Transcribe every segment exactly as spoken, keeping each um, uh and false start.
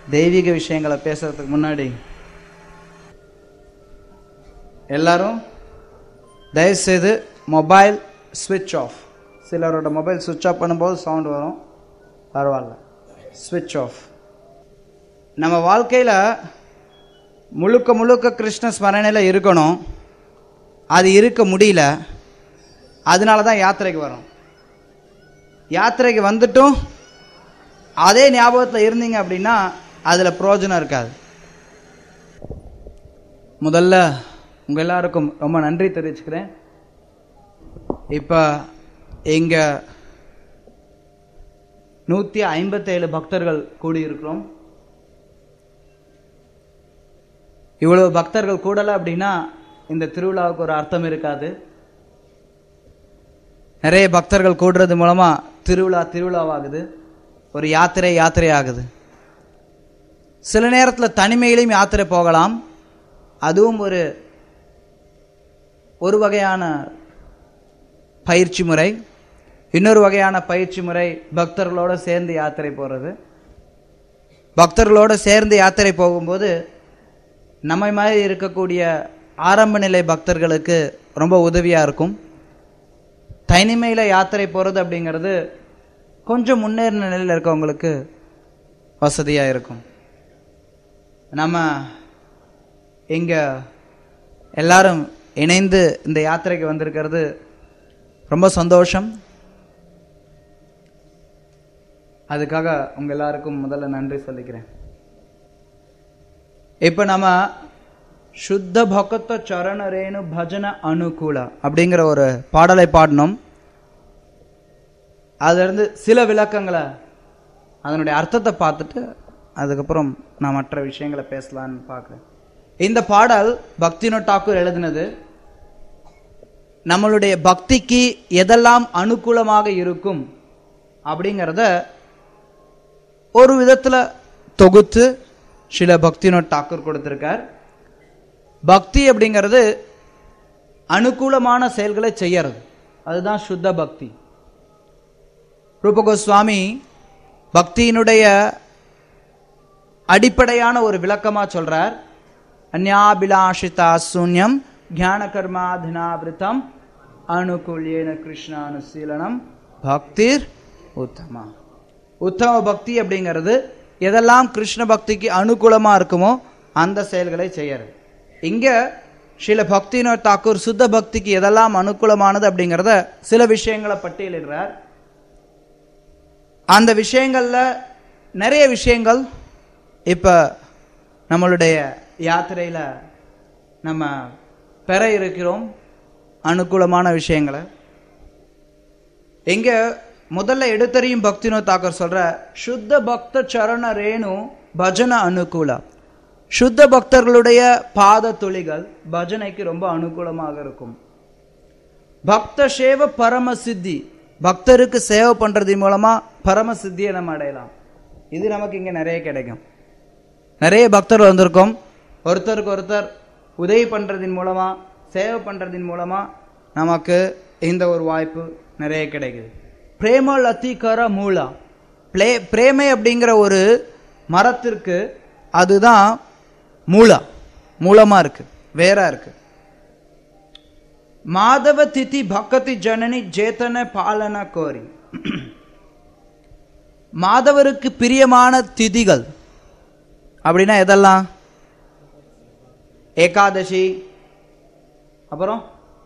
தெய்வீக விஷயங்களை பேசுறதுக்கு முன்னாடி எல்லாரும் தயவுசெய்து மொபைல் ஸ்விட்ச் ஆஃப். சிலரோட மொபைல் ஸ்விட்ச் ஆஃப் பண்ணும்போது சவுண்ட் வரும், பரவாயில்ல, ஸ்விட்ச் ஆஃப். நம்ம வாழ்க்கையில் முழுக்க முழுக்க கிருஷ்ண ஸ்மரணையில் இருக்கணும். அது இருக்க முடியல, அதனால தான் யாத்திரைக்கு வரோம். யாத்திரைக்கு வந்துட்டும் அதே ஞாபகத்தில் இருந்தீங்க அப்படின்னா அதில் பிரயோஜனம் இருக்காது. முதல்ல உங்கள் எல்லாருக்கும் ரொம்ப நன்றி தெரிவிச்சுக்கிறேன். இப்போ இங்கே நூற்றி ஐம்பத்தேழு பக்தர்கள் கூடியிருக்கிறோம். இவ்வளவு பக்தர்கள் கூடலை அப்படின்னா இந்த திருவிழாவுக்கு ஒரு அர்த்தம் இருக்காது. நிறைய பக்தர்கள் கூடுறது மூலமாக திருவிழா திருவிழாவாகுது, ஒரு யாத்திரை யாத்திரை ஆகுது. சில நேரத்தில் தனிமையிலையும் யாத்திரை போகலாம். அதுவும் ஒரு ஒரு வகையான பயிற்சி முறை. இன்னொரு வகையான பயிற்சி முறை பக்தர்களோடு சேர்ந்து யாத்திரை போகிறது. பக்தர்களோடு சேர்ந்து யாத்திரை போகும்போது நம்மை மாதிரி இருக்கக்கூடிய ஆரம்ப நிலை பக்தர்களுக்கு ரொம்ப உதவியாக இருக்கும். தனிமையில் யாத்திரை போகிறது அப்படிங்கிறது கொஞ்சம் முன்னேறின நிலையில் இருக்கவங்களுக்கு வசதியாக இருக்கும். நம்ம இங்கே எல்லாரும் இணைந்து இந்த யாத்திரைக்கு வந்திருக்கிறது ரொம்ப சந்தோஷம். அதுக்காக உங்கள் எல்லாருக்கும் முதல்ல நன்றி சொல்லிக்கிறேன். இப்போ நம்ம சுத்த பக்த சரண ரேணு பஜன அனுகூல அப்படிங்கிற ஒரு பாடலை பாடணும். அதிலிருந்து சில விளக்கங்களை, அதனுடைய அர்த்தத்தை பார்த்துட்டு அதுக்கப்புறம் நான் மற்ற விஷயங்களை பேசலான்னு பார்க்குறேன். இந்த பாடல் பக்திவினோத் தாக்கூர் எழுதினது. நம்மளுடைய பக்திக்கு எதெல்லாம் அனுகூலமாக இருக்கும் அப்படிங்கிறத ஒரு விதத்தில் தொகுத்து சில பக்திவினோத் தாக்கூர் கொடுத்திருக்கார். பக்தி அப்படிங்கிறது அனுகூலமான செயல்களை செய்யறது, அதுதான் சுத்த பக்தி. ரூப கோஸ்வாமி பக்தியினுடைய அடிப்படையான ஒரு விளக்கமா சொல்றார். அந்யாபிலாஷிதா சூன்யம் ஞான கர்மாதினாவிருத்தம் அனுகூல்யேன கிருஷ்ணானுசீலனம் பக்திர் உத்தமா. உத்தம பக்தி அப்படிங்கிறது எதெல்லாம் கிருஷ்ண பக்திக்கு அனுகூலமா இருக்குமோ அந்த செயல்களை செய்யறது. இங்க சில பக்திவினோத் தாக்கூர் சுத்த பக்திக்கு எதெல்லாம் அனுகூலமானது அப்படிங்கிறத சில விஷயங்களை பட்டியலிடுறார். அந்த விஷயங்கள்ல நிறைய விஷயங்கள் இப்ப நம்மளுடைய யாத்திரையில நம்ம பெற இருக்கிறோம், அனுகூலமான விஷயங்களை. எங்க முதல்ல எடுத்தறியும் பக்திவினோத் தாக்கூர் சொல்ற சுத்த பக்த சரண ரேணு பஜன அனுகூல. சுத்த பக்தர்களுடைய பாத துளிகள் பஜனைக்கு ரொம்ப அனுகூலமாக இருக்கும். பக்த சேவ பரம சித்தி, பக்தருக்கு சேவை பண்றது மூலமா பரம சித்தியை நம்ம அடையலாம். இது நமக்கு இங்க நிறைய கிடைக்கும். நிறைய பக்தர்கள் வந்திருக்கோம். ஒருத்தருக்கு ஒருத்தர் உதவி பண்றதின் மூலமா, சேவை பண்றதின் மூலமா நமக்கு இந்த ஒரு வாய்ப்பு நிறைய கிடைக்குது. பிரேம லத்திகர மூலா, பிளே பிரேமை அப்படிங்கிற ஒரு மரத்திற்கு அதுதான் மூலா, மூலமா இருக்கு, வேறா இருக்கு. மாதவ திதி பக்தி ஜனனி ஜேதன பாலன கோரி. மாதவருக்கு பிரியமான திதிகள் அப்படின்னா எதெல்லாம்? ஏகாதசி, அப்புறம்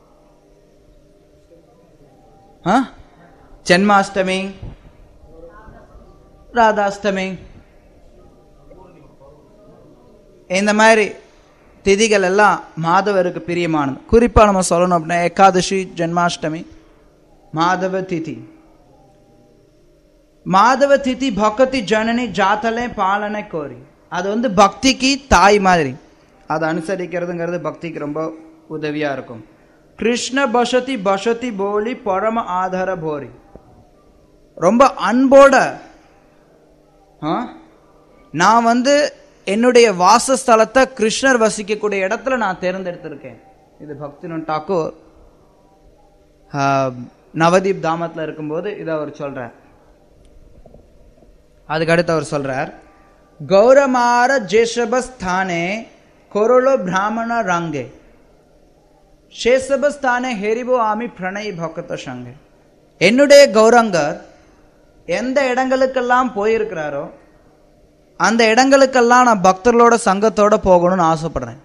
ஜென்மாஷ்டமி, ராதாஷ்டமி, இந்த மாதிரி திதிகள் எல்லாம் மாதவருக்கு பிரியமானது. குறிப்பாக நம்ம சொல்லணும் அப்படின்னா ஏகாதசி, ஜென்மாஷ்டமி, மாதவ திதி. மாதவ திதி பக்தி ஜனனி ஜாத்தலை பாலனை கோரி, அது வந்து பக்திக்கு தாய் மாதிரி, அதை அனுசரிக்கிறதுங்கிறது பக்திக்கு ரொம்ப உதவியா இருக்கும். கிருஷ்ண பசதி பசதி போலி பரம ஆதார போரி, ரொம்ப அன்போட நான் வந்து என்னுடைய வாசஸ்தலத்தை கிருஷ்ணர் வசிக்கக்கூடிய இடத்துல நான் தேர்ந்தெடுத்திருக்கேன். இது பக்திவினோத் தாக்கூர் நவதீப் தாமத்தில் இருக்கும்போது இதை அவர் சொல்றார். அதுக்கு அடுத்து அவர் சொல்றார், கௌரமார ஜேஷபஸ்தானே கொரோலோ பிராமண ரங்கே ஷேஷபஸ்தானே ஹெரிபோ ஆமி பிரணய் பக்த சங்கே. என்னுடைய கௌரங்கர் எந்த இடங்களுக்கெல்லாம் போயிருக்கிறாரோ அந்த இடங்களுக்கெல்லாம் நான் பக்தர்களோட சங்கத்தோட போகணும்னு ஆசைப்படுறேன்.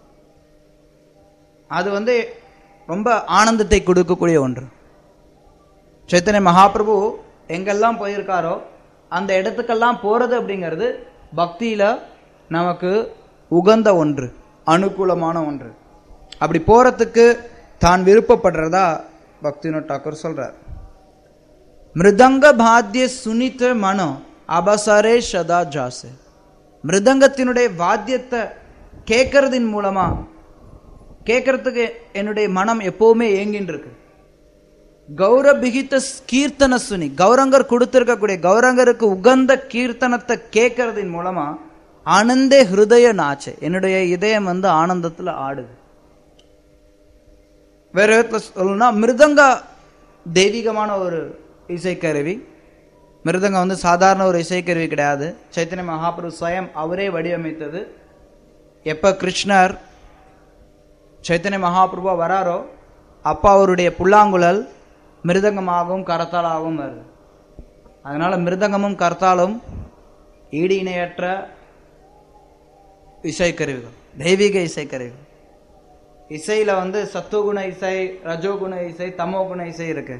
அது வந்து ரொம்ப ஆனந்தத்தை கொடுக்கக்கூடிய ஒன்று. சைத்தன்ய மகாபிரபு எங்கெல்லாம் போயிருக்காரோ அந்த இடத்துக்கெல்லாம் போறது அப்படிங்கிறது பக்தியில நமக்கு உகந்த ஒன்று, அனுகூலமான ஒன்று. அப்படி போறதுக்கு தான் விருப்பப்படுறதா பக்திவினோத் தாக்கூர் சொல்றார். மிருதங்க பாத்திய சுனித மனோ அபசரே சதா ஜாசே. மிருதங்கத்தினுடைய வாத்தியத்தை கேட்கறதின் மூலமா கேட்கறதுக்கு என்னுடைய மனம் எப்பவுமே ஏங்கின்னு இருக்கு. கௌரபிகித்த கீர்த்தன சுனி, கௌரங்கர் கொடுத்திருக்கக்கூடிய கௌரங்கருக்கு உகந்த கீர்த்தனத்தை கேட்கறதின் மூலமா ஆனந்தே ஹிருதய நாச்சே, என்னுடைய இதயம் வந்து ஆனந்தத்துல ஆடுது. வேற விதத்துல சொல்லணும்னா மிருதங்க தெய்வீகமான ஒரு இசைக்கருவி. மிருதங்கம் வந்து சாதாரண ஒரு இசைக்கருவி கிடையாது. சைத்தன்ய மகாபிரபு ஸ்வயம் அவரே வடிவமைத்தது. எப்ப கிருஷ்ணர் சைத்தன்ய மகாபிரபு வராரோ அப்பா அவருடைய புல்லாங்குழல் மிருதங்கமாகவும் கரத்தாலாகவும் வருது. அதனால மிருதங்கமும் கரத்தாலும் ஈடு இணையற்ற இசைக்கருவிகள், தெய்வீக இசைக்கருவிகள். இசையில வந்து சத்துவகுண இசை, ரஜோகுண இசை, தமோகுண இசை இருக்கு.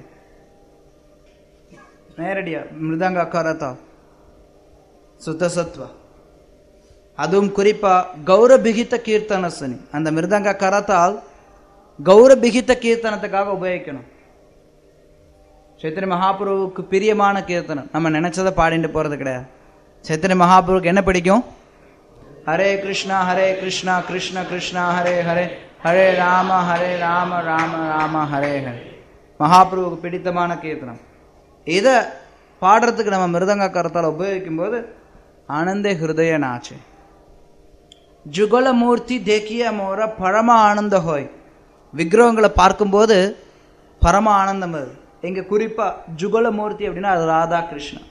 நேரடியா மிருதங்க கரத்தா சுத்த சத்வ, அதுவும் குறிப்பா கௌரபிகித்த கீர்த்தன சுனி, அந்த மிருதங்க கரத்தால் கௌரபிகித்த கீர்த்தனத்துக்காக உபயோகிக்கணும். சைத்தன்ய மகாபிரபுவுக்கு பிரியமான கீர்த்தனம் நம்ம நினைச்சதை பாடிட்டு போறது கிடையாது. சைத்தன்ய மகாபிரபுக்கு என்ன பிடிக்கும்? ஹரே கிருஷ்ணா ஹரே கிருஷ்ணா கிருஷ்ண கிருஷ்ணா ஹரே ஹரே ஹரே ராம ஹரே ராம ராம ராம ஹரே ஹரே. மகாபிரபுவுக்கு பிடித்தமான கீர்த்தனம். இதை பாடுறதுக்கு நம்ம மிருதங்க கரத்தால் உபயோகிக்கும் போது ஆனந்தே ஹிருதய நாச்சே. ஜுகல மூர்த்தி தேக்கிய மோர பரம ஆனந்த ஹோய். விக்கிரகங்களை பார்க்கும்போது பரம ஆனந்தம் வருது. இங்க குறிப்பா ஜுகல மூர்த்தி அப்படின்னா அது ராதா கிருஷ்ணன்.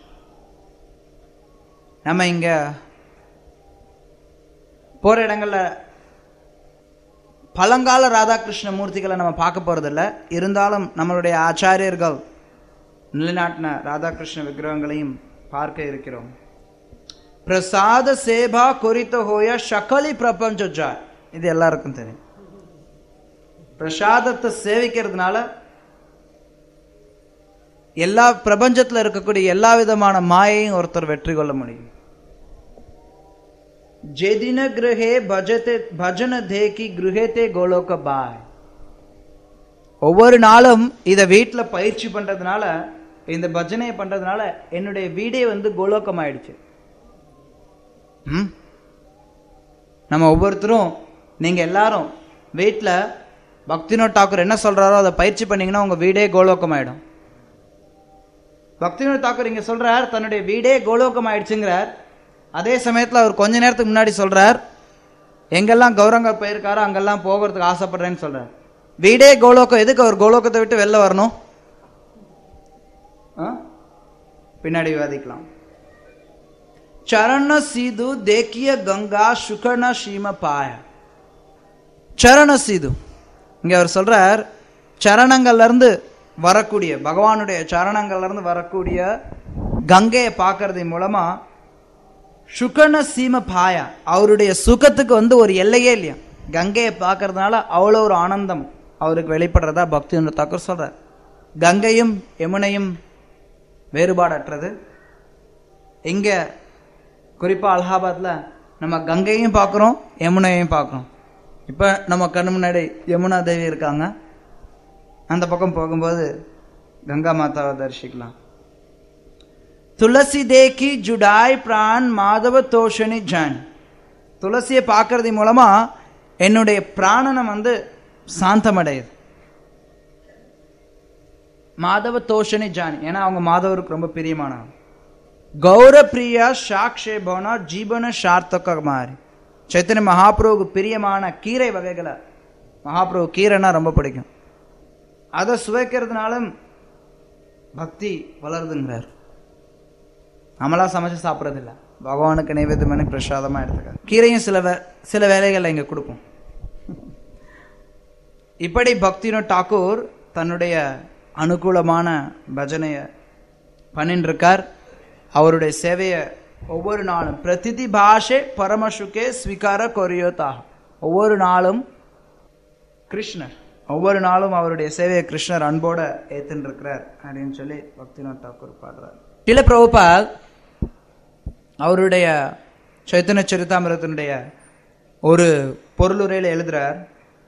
நம்ம இங்க போற இடங்கள்ல பழங்கால ராதாகிருஷ்ண மூர்த்திகளை நம்ம பார்க்க போறதில்ல. இருந்தாலும் நம்மளுடைய ஆச்சாரியர்கள் நிலைநாட்டின ராதாகிருஷ்ண விக்கிரகங்களையும் பார்க்க இருக்கிறோம். பிரசாத சேபா குறித்த ஹோய சகலி பிரபஞ்ச ஜா, இது எல்லாருக்கும் தெரியும். பிரசாதத்தை சேவிக்கிறதுனால எல்லா பிரபஞ்சத்துல இருக்கக்கூடிய எல்லா விதமான மாயையும் ஒருத்தர் வெற்றி கொள்ள முடியும். ஜெதின கிரகே பஜதே பஜன தேகி கிரகேதே கோலோக பாய். ஒவ்வொரு நாளும் இதை வீட்டுல பயிற்சி பண்றதுனால, இந்த பஜனையை பண்றதுனால என்னுடைய வீடே வந்து கோலோகம் ஆயிடுச்சு. நம்ம ஒவ்வொருத்தரும், நீங்க எல்லாரும் வீட்டுல பக்திவினோத் தாக்கூர் என்ன சொல்றாரோ அதை பயிற்சி பண்ணீங்கன்னா உங்க வீடே கோலோகம் ஆயிடும். பக்திவினோத் தாக்கூர் இங்க சொல்றார் தன்னுடைய வீடே கோலோகம் ஆயிடுச்சுங்கிறார். அதே சமயத்துல அவர் கொஞ்ச நேரத்துக்கு முன்னாடி சொல்றார் எங்கெல்லாம் கௌரங்கர் போயிருக்காரோ அங்கெல்லாம் போகிறதுக்கு ஆசைப்படுறேன்னு சொல்றார். வீடே கோலோகம். எதுக்கு அவர் கோலோகத்தை விட்டு வெளில வரணும்? பின்னாடி விவாதிக்கலாம். சரண சீது தேக்கிய கங்கா சுகண சீம பாய. சரண சீது இங்க அவர் சொல்றார் சரணங்கள்ல இருந்து வரக்கூடிய, பகவானுடைய சரணங்கள்ல இருந்து வரக்கூடிய கங்கையை பார்க்கறது மூலமா சுகண சீம பாயா, அவருடைய சுகத்துக்கு வந்து ஒரு எல்லையே இல்லையா. கங்கையை பார்க்கறதுனால அவ்வளோ ஒரு ஆனந்தம் அவருக்கு வெளிப்படுறதா பக்திவினோத் தாக்கூர் சொல்றார். கங்கையும் யமுனையும் வேறுபாடற்றது. இங்க குறிப்பா அலகாபாத்ல நம்ம கங்கையும் பார்க்கிறோம், யமுனையும் பார்க்கிறோம். இப்ப நம்ம கண்ணு முன்னாடி யமுனா தேவி இருக்காங்க. அந்த பக்கம் போகும்போது கங்கா மாதாவை தரிசிக்கலாம். துளசி தேக்கி ஜுடாய் பிரான் மாதவ தோஷனி ஜான். துளசியை பார்க்கறது மூலமா என்னுடைய பிராணனம் வந்து சாந்தமடையுது. மாதவ தோஷனி ஜான், ஏன்னா அவங்க மாதவருக்கு ரொம்ப பிரியமானவங்க. கௌர பிரியா சாக்ஷே பவனா ஜீவன சார்த்தக மாறி. சைத்தன்ய மகாபிரபுக்கு பிரியமான கீரை வகைகளை, மகாபிரபு கீரைன்னா ரொம்ப பிடிக்கும், அதை சுவைக்கிறதுனாலும் பக்தி வளருதுங்கிறார். நம்மளா சமைச்சு சாப்பிட்றதில்ல, பகவானுக்கு நைவேத்தியம் பண்ணி பிரசாதமாக எடுத்துக்க. கீரையும் சில வே சில வேலைகளில் இங்கே கொடுப்போம். இப்படி பக்திவினோத் தாக்கூர் தன்னுடைய அனுகூலமான பஜனையை பண்ணிட்டு இருக்கார். அவருடைய சேவையை ஒவ்வொரு நாளும் பிரதிதி பாஷே பரமசுகே ஸ்வீகார கொரியோதாக, ஒவ்வொரு நாளும் கிருஷ்ணர் ஒவ்வொரு நாளும் அவருடைய சேவையை கிருஷ்ணர் அன்போட ஏத்துன்னு இருக்கிறார் அப்படின்னு சொல்லி பக்திவினோத் தாக்கூர் பாடுறார். சில பிரபுபாத் அவருடைய சைத்தன்ய சரிதாமிரத்தினுடைய ஒரு பொருளுரையில் எழுதுறார்,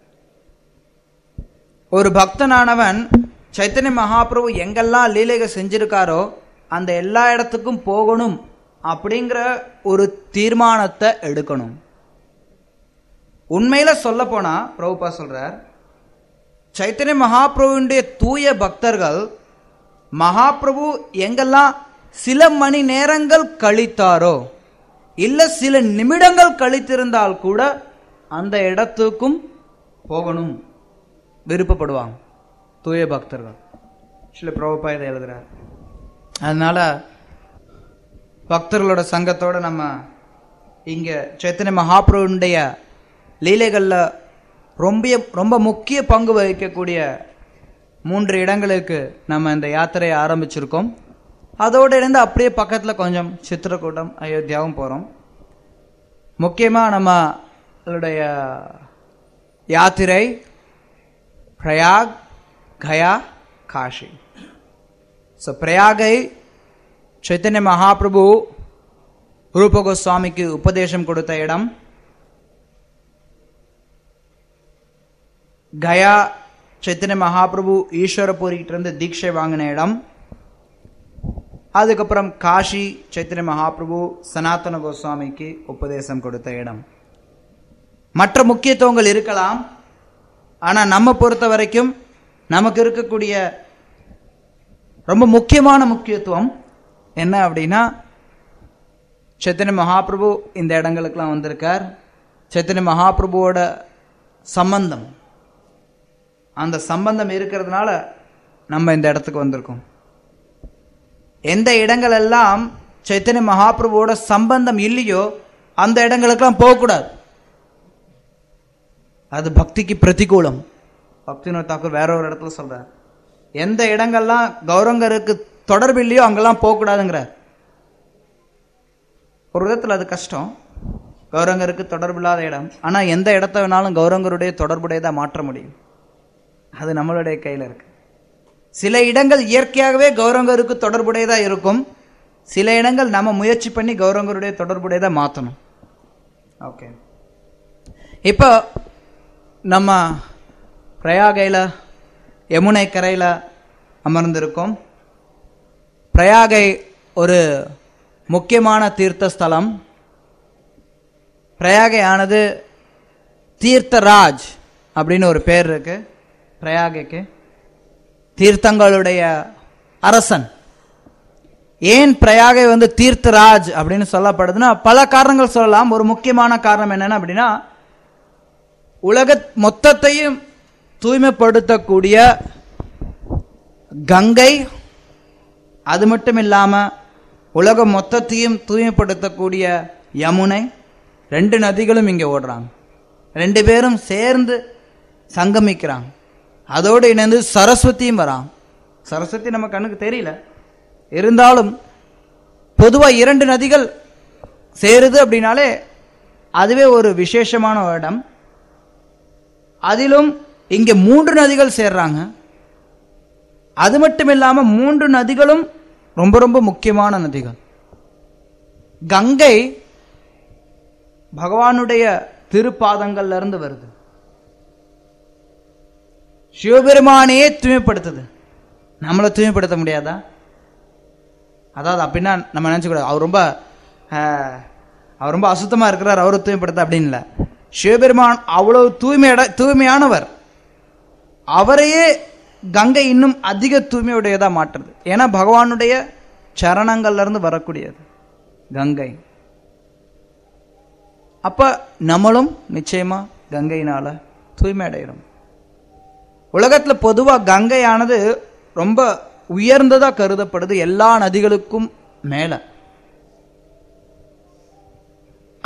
ஒரு பக்தனானவன் சைத்தன்ய மகாபிரபு எங்கெல்லாம் லீலைகள் செஞ்சிருக்காரோ அந்த எல்லா இடத்துக்கும் போகணும் அப்படிங்கிற ஒரு தீர்மானத்தை எடுக்கணும். உண்மையில சொல்ல போனா பிரபுபா சொல்றார், சைத்தன்ய மகாபிரபுடைய தூய பக்தர்கள் மகாபிரபு எங்கெல்லாம் சில மணி நேரங்கள் கழித்தாரோ இல்ல சில நிமிடங்கள் கழித்திருந்தால் கூட அந்த இடத்துக்கும் போகணும் விருப்பப்படுவாங்க தூய பக்தர்கள். சில பிரபுபா இதை எழுதுறார். அதனால பக்தர்களோட சங்கத்தோட நம்ம இங்க சைத்தன்ய மகாபிரபுடைய லீலைகள்ல ரொம்ப ரொம்ப முக்கிய பங்கு வகிக்கக்கூடிய மூன்று இடங்களுக்கு நம்ம இந்த யாத்திரையை ஆரம்பிச்சிருக்கோம். அதோடு இருந்து அப்படியே பக்கத்துல கொஞ்சம் சித்திரக்கூட்டம் அயோத்தியாவும் போறோம். முக்கியமா நம்மளுடைய யாத்திரை பிரயாக், கயா, காஷி. ஸோ பிரயாகை சைத்தன்ய மகாபிரபு ரூப கோஸ்வாமிக்கு உபதேசம் கொடுத்த இடம். கயா சைத்தன்ய மகாபிரபு ஈஸ்வரபூரிக்கிட்ட இருந்து தீட்சை வாங்கின இடம். அதுக்கப்புறம் காஷி சைத்தன்ய மகாபிரபு சனாதன கோஸ்வாமிக்கு உபதேசம் கொடுத்த இடம். மற்ற முக்கியத்துவங்கள் இருக்கலாம், ஆனா நம்ம பொறுத்த வரைக்கும் நமக்கு இருக்கக்கூடிய ரொம்ப முக்கியமான முக்கியத்துவம் என்ன அப்படின்னா, சைத்தன்ய மகாபிரபு இந்த இடங்களுக்கெல்லாம் வந்திருக்கார். சைத்தன்ய மகாபிரபுவோட சம்பந்தம், அந்த சம்பந்தம் இருக்கிறதுனால நம்ம இந்த இடத்துக்கு வந்திருக்கோம். எந்த இடங்கள் எல்லாம் சைத்தன்ய மகாபிரபுவோட சம்பந்தம் இல்லையோ அந்த இடங்களுக்கெல்லாம் போகக்கூடாது, அது பக்திக்கு பிரதிகூலம். பக்திவினோத் தாக்கூர் வேற ஒரு இடத்துல சொல்றார், எந்த இடங்கள்லாம் கௌரங்கருக்கு தொடர்பு இல்லையோ அங்கெல்லாம் போகக்கூடாதுங்கிறார். ஒரு விதத்தில் அது கஷ்டம், கௌரங்கருக்கு தொடர்பு இல்லாத இடம். ஆனா எந்த இடத்த வேணாலும் கௌரங்கருடைய தொடர்புடையதா மாற்ற முடியும், அது நம்மளுடைய கையில இருக்கு. சில இடங்கள் இயற்கையாகவே கௌரங்கருக்கு தொடர்புடையதா இருக்கும், சில இடங்கள் நம்ம முயற்சி பண்ணி கௌரங்கருடைய தொடர்புடையதா மாற்றணும். ஓகே, இப்போ நம்ம பிரயாகையில் யமுனை கரையில் அமர்ந்திருக்கோம். பிரயாகை ஒரு முக்கியமான தீர்த்த ஸ்தலம். பிரயாகை ஆனது தீர்த்தராஜ் அப்படின்னு ஒரு பேர் இருக்கு பிரயாகைக்கு, தீர்த்தங்களுடைய அரசன். ஏன் பிரயாகை வந்து தீர்த்தராஜ் அப்படின்னு சொல்லப்படுதுன்னா பல காரணங்கள் சொல்லலாம். ஒரு முக்கியமான காரணம் என்னன்னா அப்படின்னா, உலக மொத்தத்தையும் தூய்மைப்படுத்தக்கூடிய கங்கை, அது மட்டும் இல்லாம உலக மொத்தத்தையும் தூய்மைப்படுத்தக்கூடிய யமுனை, ரெண்டு நதிகளும் இங்கே ஓடுறாங்க. ரெண்டு பேரும் சேர்ந்து சங்கமிக்கிறாங்க. அதோடு இணைந்து சரஸ்வதியும் வராங்க. சரஸ்வதி நம்ம கண்ணுக்கு தெரியல, இருந்தாலும் பொதுவா இரண்டு நதிகள் சேருது அப்படின்னாலே அதுவே ஒரு விசேஷமான இடம். அதிலும் இங்கே மூன்று நதிகள் சேர்றாங்க. அது மட்டும் இல்லாம மூன்று நதிகளும் ரொம்ப ரொம்ப முக்கியமான நதிகள். கங்கை பகவானுடைய திருப்பாதங்கள்ல இருந்து வருது, சிவபெருமானையே தூய்மைப்படுத்துது. நம்மளை தூய்மைப்படுத்த முடியாதா? அதாவது அப்படின்னா நம்ம நினைச்சுக்கூடாது அவர் ரொம்ப அவர் ரொம்ப அசுத்தமா இருக்கிறார், அவரை தூய்மைப்படுத்த அப்படின்னு இல்லை. சிவபெருமான் அவ்வளவு தூய்மை தூய்மையானவர், அவரையே கங்கை இன்னும் அதிக தூய்மையுடையதா மாற்றுறது. ஏன்னா பகவானுடைய சரணங்கள்ல இருந்து வரக்கூடியது கங்கை. அப்ப நம்மளும் நிச்சயமா கங்கையினால தூய்மை அடைகிறோம். உலகத்துல பொதுவா கங்கையானது ரொம்ப உயர்ந்ததா கருதப்படுது, எல்லா நதிகளுக்கும் மேல.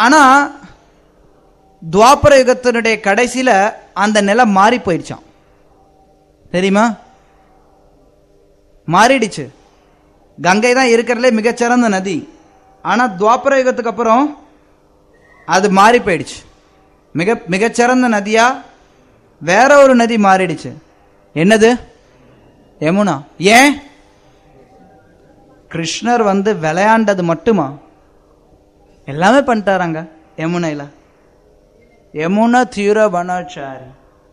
ஆனா துவாபர யுகத்தினுடைய கடைசியில அந்த நிலம் மாறி போயிடுச்சான். தெரியுமா? மாறிடுச்சு. கங்கை தான் இருக்கிறதுலே மிகச்சிறந்த நதி. ஆனா துவாபர யுகத்துக்கு அப்புறம் அது மாறி போயிடுச்சு. மிக மிகச்சிறந்த நதியா வேற ஒரு நதி மாறிடுச்சு. என்னது? யமுனா. ஏன்? கிருஷ்ணர் வந்து விளையாண்டது மட்டுமா? எல்லாமே பண்ணிட்டாராங்க யமுனையில. யமுனா தீர வனாச்சாரி.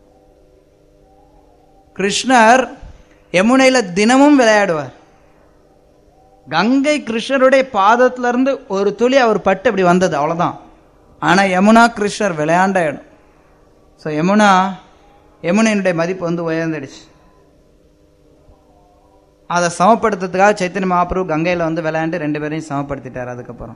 கிருஷ்ணர் யமுனையில தினமும் விளையாடுவார். கங்கை கிருஷ்ணருடைய பாதத்துல இருந்து ஒரு துளி அவர் பட்டு அப்படி வந்தது, அவ்வளவுதான். ஆனா யமுனா கிருஷ்ணர் விளையாண்ட இடம். ஸோ யமுனா யமுனையினுடைய மதிப்பு வந்து உயர்ந்துடுச்சு. அதை சமப்படுத்துறதுக்காக சைத்தன்ய மகாபிரபு கங்கையில வந்து விளையாண்டு ரெண்டு பேரையும் சமப்படுத்திட்டார். அதுக்கப்புறம்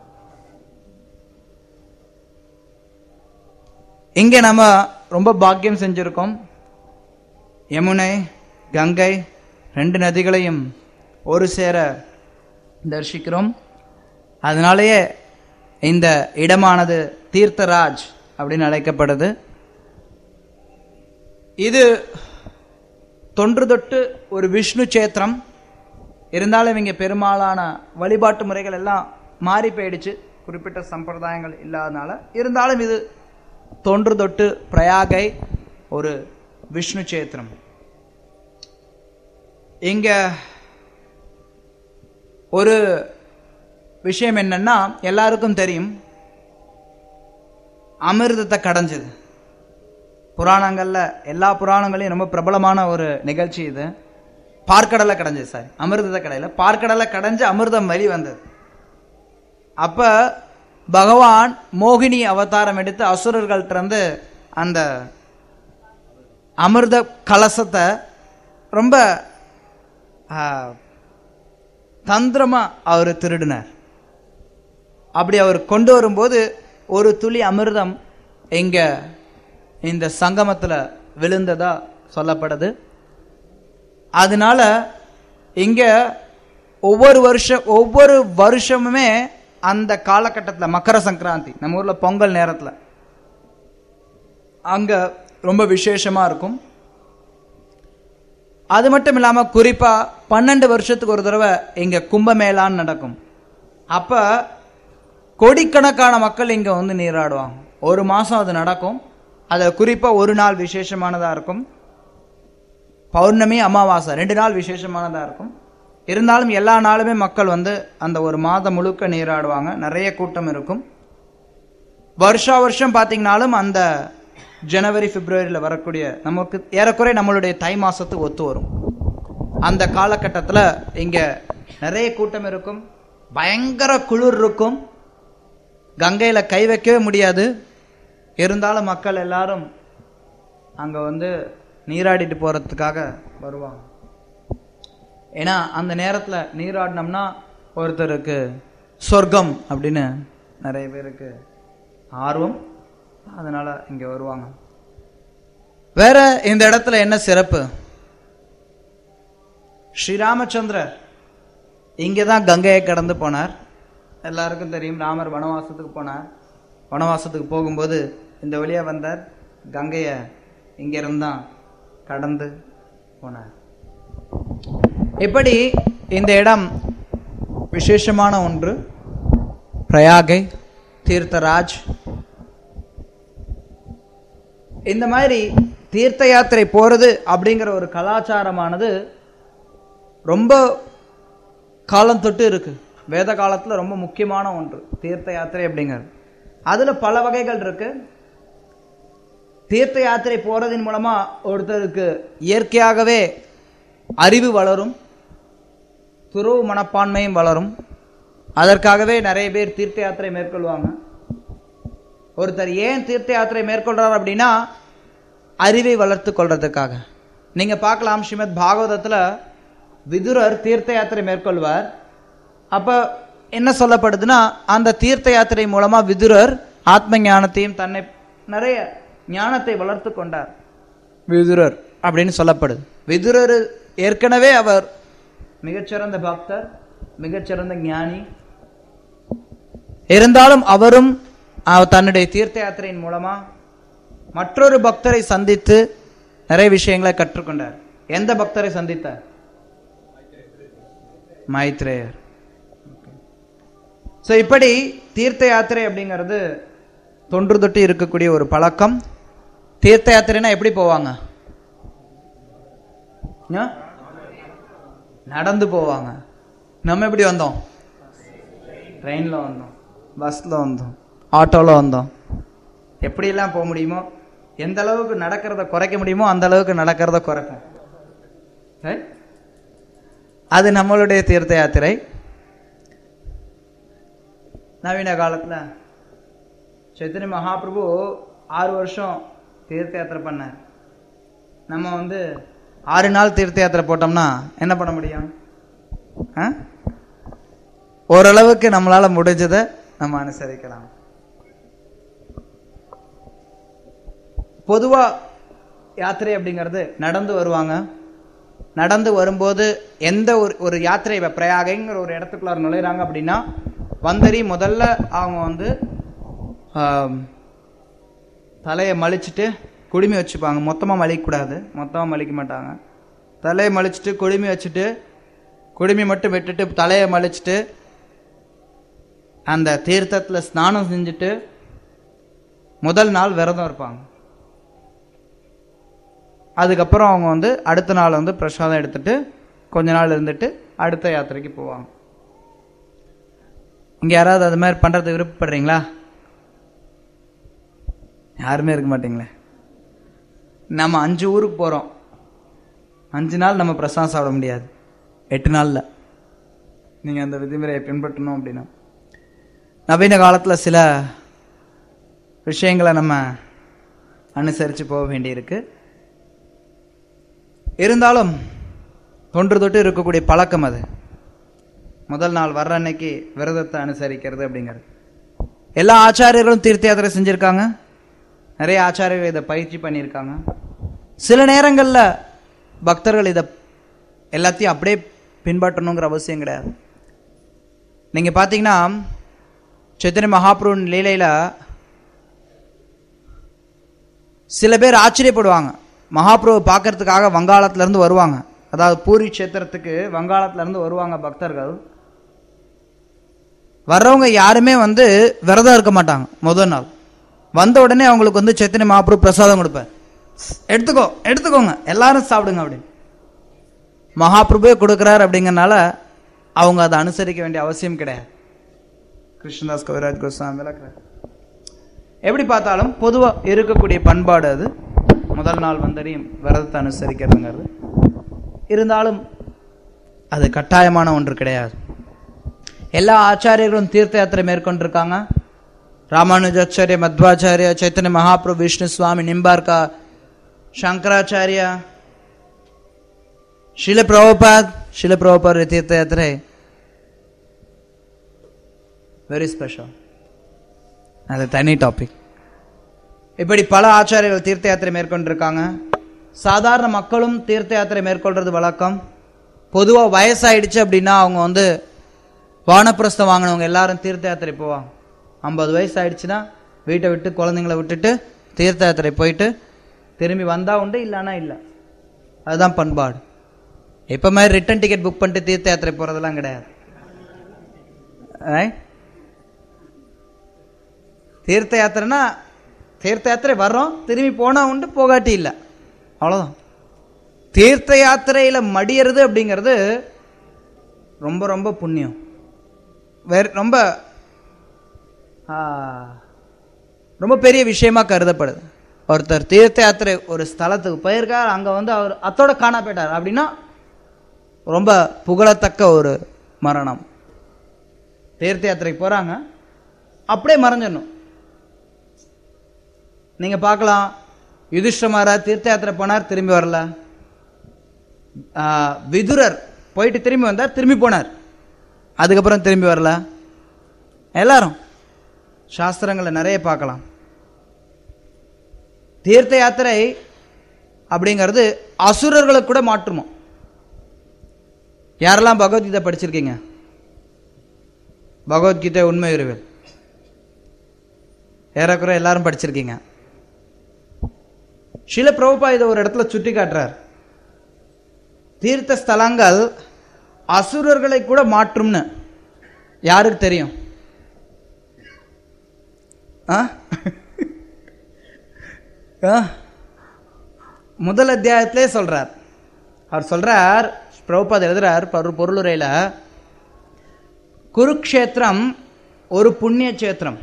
இங்க நம்ம ரொம்ப பாக்கியம் செஞ்சிருக்கோம். யமுனை கங்கை ரெண்டு நதிகளையும் ஒரு சேர தரிசிக்கிறோம். அதனாலேயே இந்த இடமானது தீர்த்தராஜ் அப்படின்னு அழைக்கப்படுது. இது தொன்று தொட்டு ஒரு விஷ்ணு சேத்திரம். இருந்தாலும் இங்க பெரும்பாலான வழிபாட்டு முறைகள் எல்லாம் மாறி போயிடுச்சு, குறிப்பிட்ட சம்பிரதாயங்கள் இல்லாதனால. இருந்தாலும் இது தொன்று தொட்டு பிரயாகை ஒரு விஷ்ணு சேத்திரம். இங்க ஒரு விஷயம் என்னன்னா, எல்லாருக்கும் தெரியும், அமிர்தத்தை கடைஞ்சது. புராணங்கள்ல எல்லா புராணங்களையும் ரொம்ப பிரபலமான ஒரு நிகழ்ச்சி இது. பார்க்கடலை கடைஞ்சது, சாரி அமிர்தத்தை கடையில பார்க்கடலை கடைஞ்சு அமிர்தம் வெளி வந்தது. அப்ப பகவான் மோகினி அவதாரம் எடுத்து அசுரர்கள்ட்ட இருந்து அந்த அமிர்த கலசத்தை ரொம்ப தந்திரமா அவர் திருடினார். அப்படி அவர் கொண்டு வரும்போது ஒரு துளி அமிர்தம் இங்க இந்த சங்கமத்துல விழுந்ததா சொல்லப்படுது. அதனால இங்க ஒவ்வொரு வருஷம் ஒவ்வொரு வருஷமுமே அந்த காலகட்டத்தில் மக்கர சங்கராந்தி, நம்ம ஊர்ல பொங்கல் நேரத்துல அங்க ரொம்ப விசேஷமா இருக்கும். அது மட்டும் இல்லாம குறிப்பா பன்னெண்டு வருஷத்துக்கு ஒரு தடவை இங்க கும்பமேளான்னு நடக்கும். அப்ப கோடிக்கணக்கான மக்கள் இங்க வந்து நீராடுவாங்க. ஒரு மாசம் அது நடக்கும். அது குறிப்பா ஒரு நாள் விசேஷமானதா இருக்கும். பௌர்ணமி அமாவாசை ரெண்டு நாள் விசேஷமானதா இருக்கும். இருந்தாலும் எல்லா நாளுமே மக்கள் வந்து அந்த ஒரு மாதம் முழுக்க நீராடுவாங்க. நிறைய கூட்டம் இருக்கும். வருஷா வருஷம் பார்த்தீங்கன்னாலும் அந்த ஜனவரி பிப்ரவரியில் வரக்கூடிய நமக்கு ஏறக்குறைய நம்மளுடைய தை மாசத்துக்கு ஒத்து வரும். அந்த காலகட்டத்தில் இங்க நிறைய கூட்டம் இருக்கும். பயங்கர குளிர் இருக்கும். கங்கையில கை வைக்கவே முடியாது. இருந்தாலும் மக்கள் எல்லாரும் அங்க வந்து நீராடிட்டு போறதுக்காக வருவாங்க. ஏன்னா அந்த நேரத்துல நீராடினோம்னா ஒருத்தருக்கு சொர்க்கம் அப்படின்னு நிறைய பேருக்கு ஆர்வம். அதனால இங்க வருவாங்க. வேற இந்த இடத்துல என்ன சிறப்பு? ஸ்ரீராமச்சந்திரர் இங்கதான் கங்கையை கடந்து போனார். எல்லாருக்கும் தெரியும், ராமர் வனவாசத்துக்கு போனார். வனவாசத்துக்கு போகும்போது இந்த வழியா வந்தார். கங்கைய இங்க இருந்தான் கடந்து போனார். இப்படி இந்த இடம் விசேஷமான ஒன்று. பிரயாகை தீர்த்தராஜ். இந்த மாதிரி தீர்த்த யாத்திரை போறது அப்படிங்கிற ஒரு கலாச்சாரமானது ரொம்ப காலம் தொட்டு இருக்கு. வேத காலத்துல ரொம்ப முக்கியமான ஒன்று தீர்த்த யாத்திரை அப்படிங்கிறது. அதுல பல வகைகள் இருக்கு. தீர்த்த யாத்திரை போறதின் மூலமா ஒருத்தருக்கு இயற்கையாகவே அறிவு வளரும், துறவு மனப்பான்மையும் வளரும். அதற்காகவே நிறைய பேர் தீர்த்த யாத்திரை மேற்கொள்வாங்க. ஒருத்தர் ஏன் தீர்த்த யாத்திரை மேற்கொள்றார் அப்படின்னா அறிவை வளர்த்து கொள்றதுக்காக. நீங்க பார்க்கலாம், ஸ்ரீமத் பாகவதத்துல விதுரர் தீர்த்த யாத்திரை மேற்கொள்வார். அப்ப என்ன சொல்லப்படுதுன்னா, அந்த தீர்த்த யாத்திரை மூலமா விதுரர் ஆத்ம ஞானத்தையும் தன்னை நிறைய ஞானத்தை வளர்த்து கொண்டார் விதுரர் அப்படின்னு சொல்லப்படுது. விதுரர் ஏற்கனவே அவர் மிகச்சிறந்த பக்தர், மிகச்சிறந்த ஞானி. இருந்தாலும் அவரும் தன்னுடைய தீர்த்த யாத்திரையின் மூலமா மற்றொரு பக்தரை சந்தித்து நிறைய விஷயங்களை கற்றுக்கொண்டார். எந்த பக்தரை சந்தித்தார்? மைத்ரேயர். ஸோ இப்படி தீர்த்த யாத்திரை அப்படிங்கிறது தொன்று தொட்டு இருக்கக்கூடிய ஒரு பழக்கம். தீர்த்த யாத்திரைனா எப்படி போவாங்க? நடந்து போவாங்க. நம்ம எப்படி வந்தோம்? ட்ரெயின்ல வந்தோம், பஸ்ல வந்தோம், ஆட்டோல வந்தோம். எப்படியெல்லாம் போக முடியுமோ, எந்த அளவுக்கு நடக்கிறத குறைக்க முடியுமோ அந்த அளவுக்கு நடக்கிறத குறைக்கும். அது நம்மளுடைய தீர்த்த யாத்திரை. நவீன காலத்துல சைத்தன்ய மகாபிரபு ஆறு வருஷம் தீர்த்த யாத்திரை பண்ணார். நம்ம வந்து ஆறு நாள் தீர்த்த யாத்திரை போட்டோம்னா என்ன பண்ண முடியும்? ஓரளவுக்கு நம்மளால முடிஞ்சதை நம்ம அனுசரிக்கலாம். பொதுவா யாத்திரை அப்படிங்கிறது நடந்து வருவாங்க. நடந்து வரும்போது எந்த ஒரு ஒரு யாத்திரை பிரயாகைங்கிற ஒரு இடத்துக்குள்ள நுழைறாங்க அப்படின்னா வந்தறி முதல்ல அவங்க வந்து தலையை மலிச்சுட்டு குடுமி வச்சுப்பாங்க. மொத்தமாக மலிக்கக்கூடாது, மொத்தமாக மலிக்க மாட்டாங்க. தலையை மலிச்சுட்டு குடுமி வச்சுட்டு, குடுமி மட்டும் விட்டுட்டு தலையை மலிச்சுட்டு அந்த தீர்த்தத்தில் ஸ்நானம் செஞ்சுட்டு முதல் நாள் விரதம் இருப்பாங்க. அதுக்கப்புறம் அவங்க வந்து அடுத்த நாள் வந்து பிரசாதம் எடுத்துட்டு கொஞ்ச நாள் இருந்துட்டு அடுத்த யாத்திரைக்கு போவாங்க. இங்கே யாராவது அது மாதிரி பண்ணுறது விருப்பப்படுறீங்களா? யாருமே இருக்க மாட்டீங்களே. நம்ம அஞ்சு ஊருக்கு போகிறோம். அஞ்சு நாள் நம்ம பிரசாதம் சாப்பிட முடியாது, எட்டு நாளில். நீங்கள் அந்த விதிமுறையை பின்பற்றணும் அப்படின்னா நவீன காலத்தில் சில விஷயங்களை நம்ம அனுசரித்து போக வேண்டியிருக்கு. இருந்தாலும் தொன்று தொட்டு இருக்கக்கூடிய பழக்கம் அது. முதல் நாள் வர்ற அன்னைக்கு விரதத்தை அனுசரிக்கிறது அப்படிங்கிறது. எல்லா ஆச்சாரியர்களும் தீர்த்த யாத்திரை செஞ்சுருக்காங்க. நிறைய ஆச்சாரியர்கள் இதை பயிற்சி பண்ணியிருக்காங்க. சில நேரங்களில் பக்தர்கள் இதை எல்லாத்தையும் அப்படியே பின்பற்றணுங்கிற அவசியம் கிடையாது. நீங்கள் பார்த்தீங்கன்னா சைத்தன்ய மகாபிரபு லீலையில் சில பேர் ஆச்சரியப்படுவாங்க. மகாபிரபு பார்க்கறதுக்காக வங்காளத்திலேருந்து வருவாங்க. அதாவது பூரி கஷேத்திரத்துக்கு வங்காளத்திலேருந்து வருவாங்க பக்தர்கள். வர்றவங்க யாருமே வந்து விரதம் இருக்க மாட்டாங்க. முதல் நாள் வந்த உடனே அவங்களுக்கு வந்து சைத்தன்ய மகாபிரபு பிரசாதம் கொடுப்பார். எடுத்துக்கோ எடுத்துக்கோங்க எல்லாரும் சாப்பிடுங்க அப்படின்னு மகாபிரபுவே கொடுக்குறாரு. அப்படிங்கிறனால அவங்க அதை அனுசரிக்க வேண்டிய அவசியம் கிடையாது. கிருஷ்ணதாஸ் கவிராஜ் கோஸ்வாமி விளக்குறார். எப்படி பார்த்தாலும் பொதுவாக இருக்கக்கூடிய பண்பாடு அது. முதல் நாள் வந்தறியும் விரதத்தை அனுசரிக்கிறதுங்கிறது. இருந்தாலும் அது கட்டாயமான ஒன்று கிடையாது. எல்லா ஆச்சாரியர்களும் தீர்த்த யாத்திரை மேற்கொண்டிருக்காங்க. ராமானுஜாச்சாரிய, மத்வாச்சாரியா, சைத்தன்ய மகாபிரபு, விஷ்ணு சுவாமி, நிம்பார்கா, சங்கராச்சாரியா, ஷில பிரபுபாத். ஷில பிரபுபாத் தீர்த்த யாத்திரை வெரி ஸ்பெஷல். அது தனி டாபிக். இப்படி பல ஆச்சாரியர்கள் தீர்த்த யாத்திரை மேற்கொண்டிருக்காங்க. சாதாரண மக்களும் தீர்த்த யாத்திரை மேற்கொள்றது வழக்கம். பொதுவாக வயசாயிடுச்சு அப்படின்னா அவங்க வந்து வானப்பிரஸ்தம் வாங்கினவங்க எல்லாரும் தீர்த்த யாத்திரை போவாங்க. ஐம்பது வயசு ஆயிடுச்சுன்னா வீட்டை விட்டு குழந்தைங்களை விட்டுட்டு தீர்த்த யாத்திரை போயிட்டு திரும்பி வந்தா உண்டு, இல்லைன்னா இல்லை. அதுதான் பண்பாடு. இப்போ மாதிரி ரிட்டர்ன் டிக்கெட் புக் பண்ணிட்டு தீர்த்த யாத்திரை போறதெல்லாம் கிடையாது. தீர்த்த யாத்திரைனா தீர்த்த யாத்திரை வர்றோம், திரும்பி போனா உண்டு, போகாட்டி இல்லை, அவ்வளோதான். தீர்த்த யாத்திரையில மடியறது அப்படிங்கிறது ரொம்ப ரொம்ப புண்ணியம். வேற ரொம்ப ரொம்ப பெரிய விஷயமா கருதப்படுது. ஒருத்தர் தீர்த்த யாத்திரை ஒரு ஸ்தலத்துக்கு போயிருக்கார், அங்க வந்து அவர் அத்தோட காணா போயிட்டார் அப்படின்னா ரொம்ப புகழத்தக்க ஒரு மரணம். தீர்த்த யாத்திரைக்கு போறாங்க, அப்படியே மறைஞ்சிடணும். நீங்க பார்க்கலாம், யுதிஷ்டமாரா தீர்த்த யாத்திரை போனார், திரும்பி வரல. விதுரர் போயிட்டு திரும்பி வந்தார், திரும்பி போனார், அதுக்கப்புறம் திரும்பி வரல. எல்லாரும் சாஸ்திரங்களை நிறைய பார்க்கலாம். தீர்த்த யாத்திரை அப்படிங்கிறது அசுரர்களை கூட மாற்றுமோ. யாரெல்லாம் பகவத்கீதை படிச்சிருக்கீங்க? பகவத்கீதை உண்மை அறிவியல் ஏறக்குறை எல்லாரும் படிச்சிருக்கீங்க. ஸ்ரீல பிரபுபா இதை ஒரு இடத்துல சுட்டி காட்டுறார். தீர்த்த ஸ்தலங்கள் அசுரர்களை கூட மாற்றும்னு யாருக்கு தெரியும்? முதல் அத்தியாயத்திலே சொல்றார். அவர் சொல்றார், பிரபுபாத் எழுதுறார் பொருளுரையில, குருக்ஷேத்திரம் ஒரு புண்ணிய கஷேத்திரம்.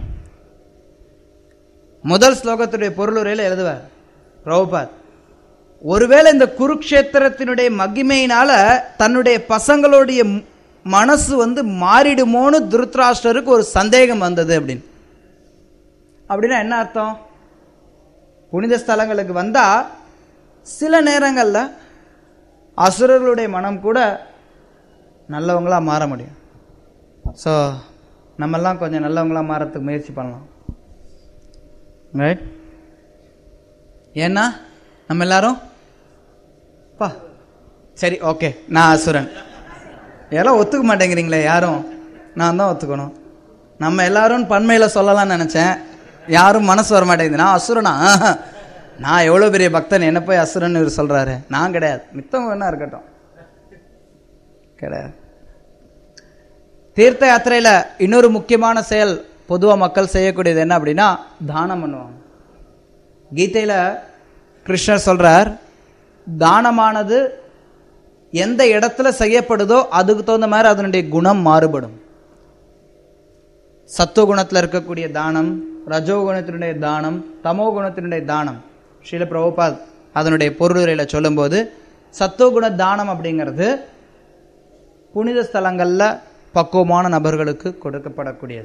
முதல் ஸ்லோகத்துடைய பொருளுரையில எழுதுவார் பிரபுபாத், ஒருவேளை இந்த குருக்ஷேத்திரத்தினுடைய மகிமையினால தன்னுடைய பசங்களுடைய மனசு வந்து மாறிடுமோன்னு துருத்ராஷ்டருக்கு ஒரு சந்தேகம் வந்தது அப்படின்னு. அப்படின்னா என்ன அர்த்தம்? புனித ஸ்தலங்களுக்கு வந்தா சில நேரங்கள்ல அசுரர்களுடைய மனம் கூட நல்லவங்களா மாற முடியும். ஸோ நம்மெல்லாம் கொஞ்சம் நல்லவங்களா மாறத்துக்கு முயற்சி பண்ணலாம். ரைட்? ஏன்னா நம்ம எல்லாரும் பா சரி ஓகே நான் அசுரன் எல்லாம் ஒத்துக்க மாட்டேங்கிறீங்களே யாரும். நான் தான் ஒத்துக்கணும். நம்ம எல்லாரும் பன்மையில் சொல்லலாம்னு நினச்சேன், யாரும் மனசு வர மாட்டேங்குது. நான் அசுரனா? நான் எவ்வளோ பெரிய பக்தன், என்ன போய் அசுரன் இவர் சொல்கிறாரு. நான் கிடையாது, மித்தவங்க என்ன இருக்கட்டும், கிடையாது. தீர்த்த யாத்திரையில் இன்னொரு முக்கியமான செயல் பொதுவாக மக்கள் செய்யக்கூடியது என்ன அப்படின்னா, தானம் பண்ணுவாங்க. கீதையில் கிருஷ்ணர் சொல்றார், தானமானது எந்த இடத்துல செய்யப்படுதோ அதுக்கு தகுந்த மாதிரி அதனுடைய குணம் மாறுபடும். சத்துவ குணத்தில் இருக்கக்கூடிய தானம், ரஜோ குணத்தினுடைய தானம், தமோ குணத்தினுடைய தானம். ஸ்ரீல பிரபுபாத் அதனுடைய பொருளுரையில சொல்லும் போது, சத்துவகுண தானம் அப்படிங்கிறது புனித ஸ்தலங்கள்ல பக்குவமான நபர்களுக்கு கொடுக்கப்படக்கூடியது.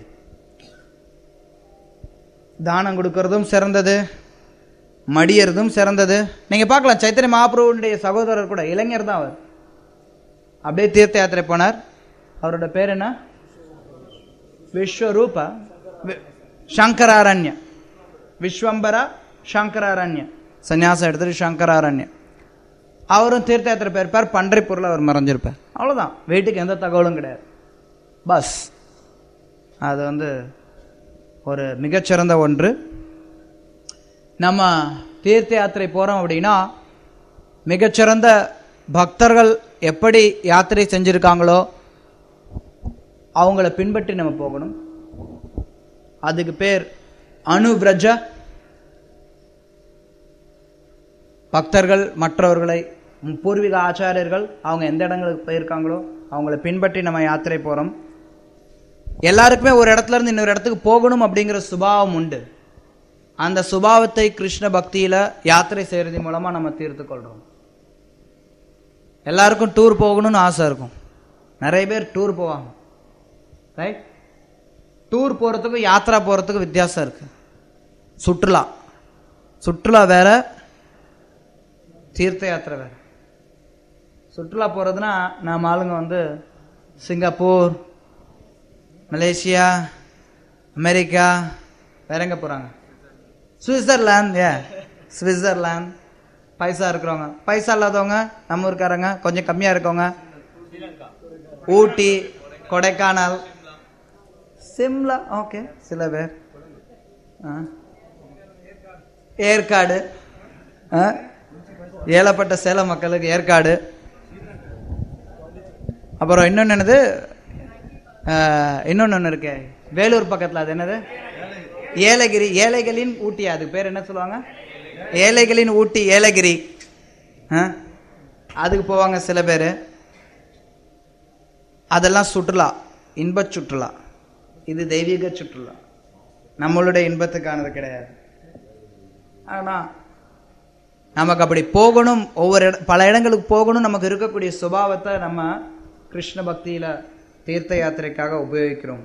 தானம் கொடுக்கறதும் சிறந்தது, மடியறதும் சிறந்தது. நீங்க பார்க்கலாம், சைத்தன்ய மகாபிரபுடைய சகோதரர் கூட இளைஞர் தான். அவர் அப்படியே தீர்த்த யாத்திரை போனார். அவரோட பேர் என்ன? விஸ்வரூப சங்கராரண்ய, விஸ்வம்பரா சங்கராரண்ய, சன்னியாசம் எடுத்துட்டு சங்கராரண்ய. அவரும் தீர்த்த யாத்திரை போயிருப்பார். பண்டரிப்பூர்ல அவர் மறைஞ்சிருப்பார். அவ்வளவுதான், வீட்டுக்கு எந்த தகவலும் கிடையாது. பஸ் அது வந்து ஒரு மிகச்சிறந்த ஒன்று. நம்ம தீர்த்த யாத்திரை போறோம் அப்படின்னா, மிகச்சிறந்த பக்தர்கள் எப்படி யாத்திரை செஞ்சிருக்காங்களோ அவங்கள பின்பற்றி நம்ம போகணும். அதுக்கு பேர் அனுவ்ரஜ. பக்தர்கள் மற்றவர்களை, பூர்வீக ஆச்சாரியர்கள் அவங்க எந்த இடங்களுக்கு போயிருக்காங்களோ அவங்கள பின்பற்றி நம்ம யாத்திரை போறோம். எல்லாருக்குமே ஒரு இடத்துல இருந்து இன்னொரு இடத்துக்கு போகணும் அப்படிங்கிற சுபாவம் உண்டு. அந்த சுபாவத்தை கிருஷ்ண பக்தியில யாத்திரை செய்யறது மூலமா நம்ம தீர்த்து கொள்றோம். எல்லாருக்கும் டூர் போகணும்னு ஆசை இருக்கும். நிறைய பேர் டூர் போவாங்க. ரைட்? டூர் போறதுக்கும் யாத்திரா போறதுக்கும் வித்தியாசம் இருக்கு. சுற்றுலா சுற்றுலா வேற, தீர்த்த யாத்திரை வேற. சுற்றுலா போறதுன்னா நம்ம ஆளுங்க வந்து சிங்கப்பூர், மலேசியா, அமெரிக்கா, வேற எங்க போறாங்க? சுவிட்சர்லாந்து. ஏ சுவிட்சர்லாந்து. பைசா இருக்கிறவங்க, பைசா இல்லாதவங்க, நம்ம ஊருக்காரங்க கொஞ்சம் கம்மியா இருக்கவங்க, ஊட்டி, கொடைக்கானல், சிம்லா, ஓகே சில பேர், ஏற்காடு, ஏழப்பட்ட சேலம் மக்களுக்கு ஏற்காடு. அப்புறம் இன்னொன்னு என்னது, இன்னொன்னு ஒன்று இருக்கு வேலூர் பக்கத்தில், அது என்னது? ஏலகிரி. ஏழைகளின் ஊட்டி, அதுக்கு பேர் என்ன சொல்லுவாங்க? ஏழைகளின் ஊட்டி, ஏலகிரி. அதுக்கு போவாங்க சில பேர். அதெல்லாம் சுற்றுலா, இன்ப சுற்றுலா. இது தெய்வீக சுற்றுலா, நம்மளுடைய இன்பத்துக்கானது கிடையாது. ஆனா நமக்கு அப்படி போகணும், ஒவ்வொரு பல இடங்களுக்கு போகணும், நமக்கு இருக்கக்கூடிய சுபாவத்தை நம்ம கிருஷ்ண பக்தியில தீர்த்த யாத்திரைக்காக உபயோகிக்கிறோம்.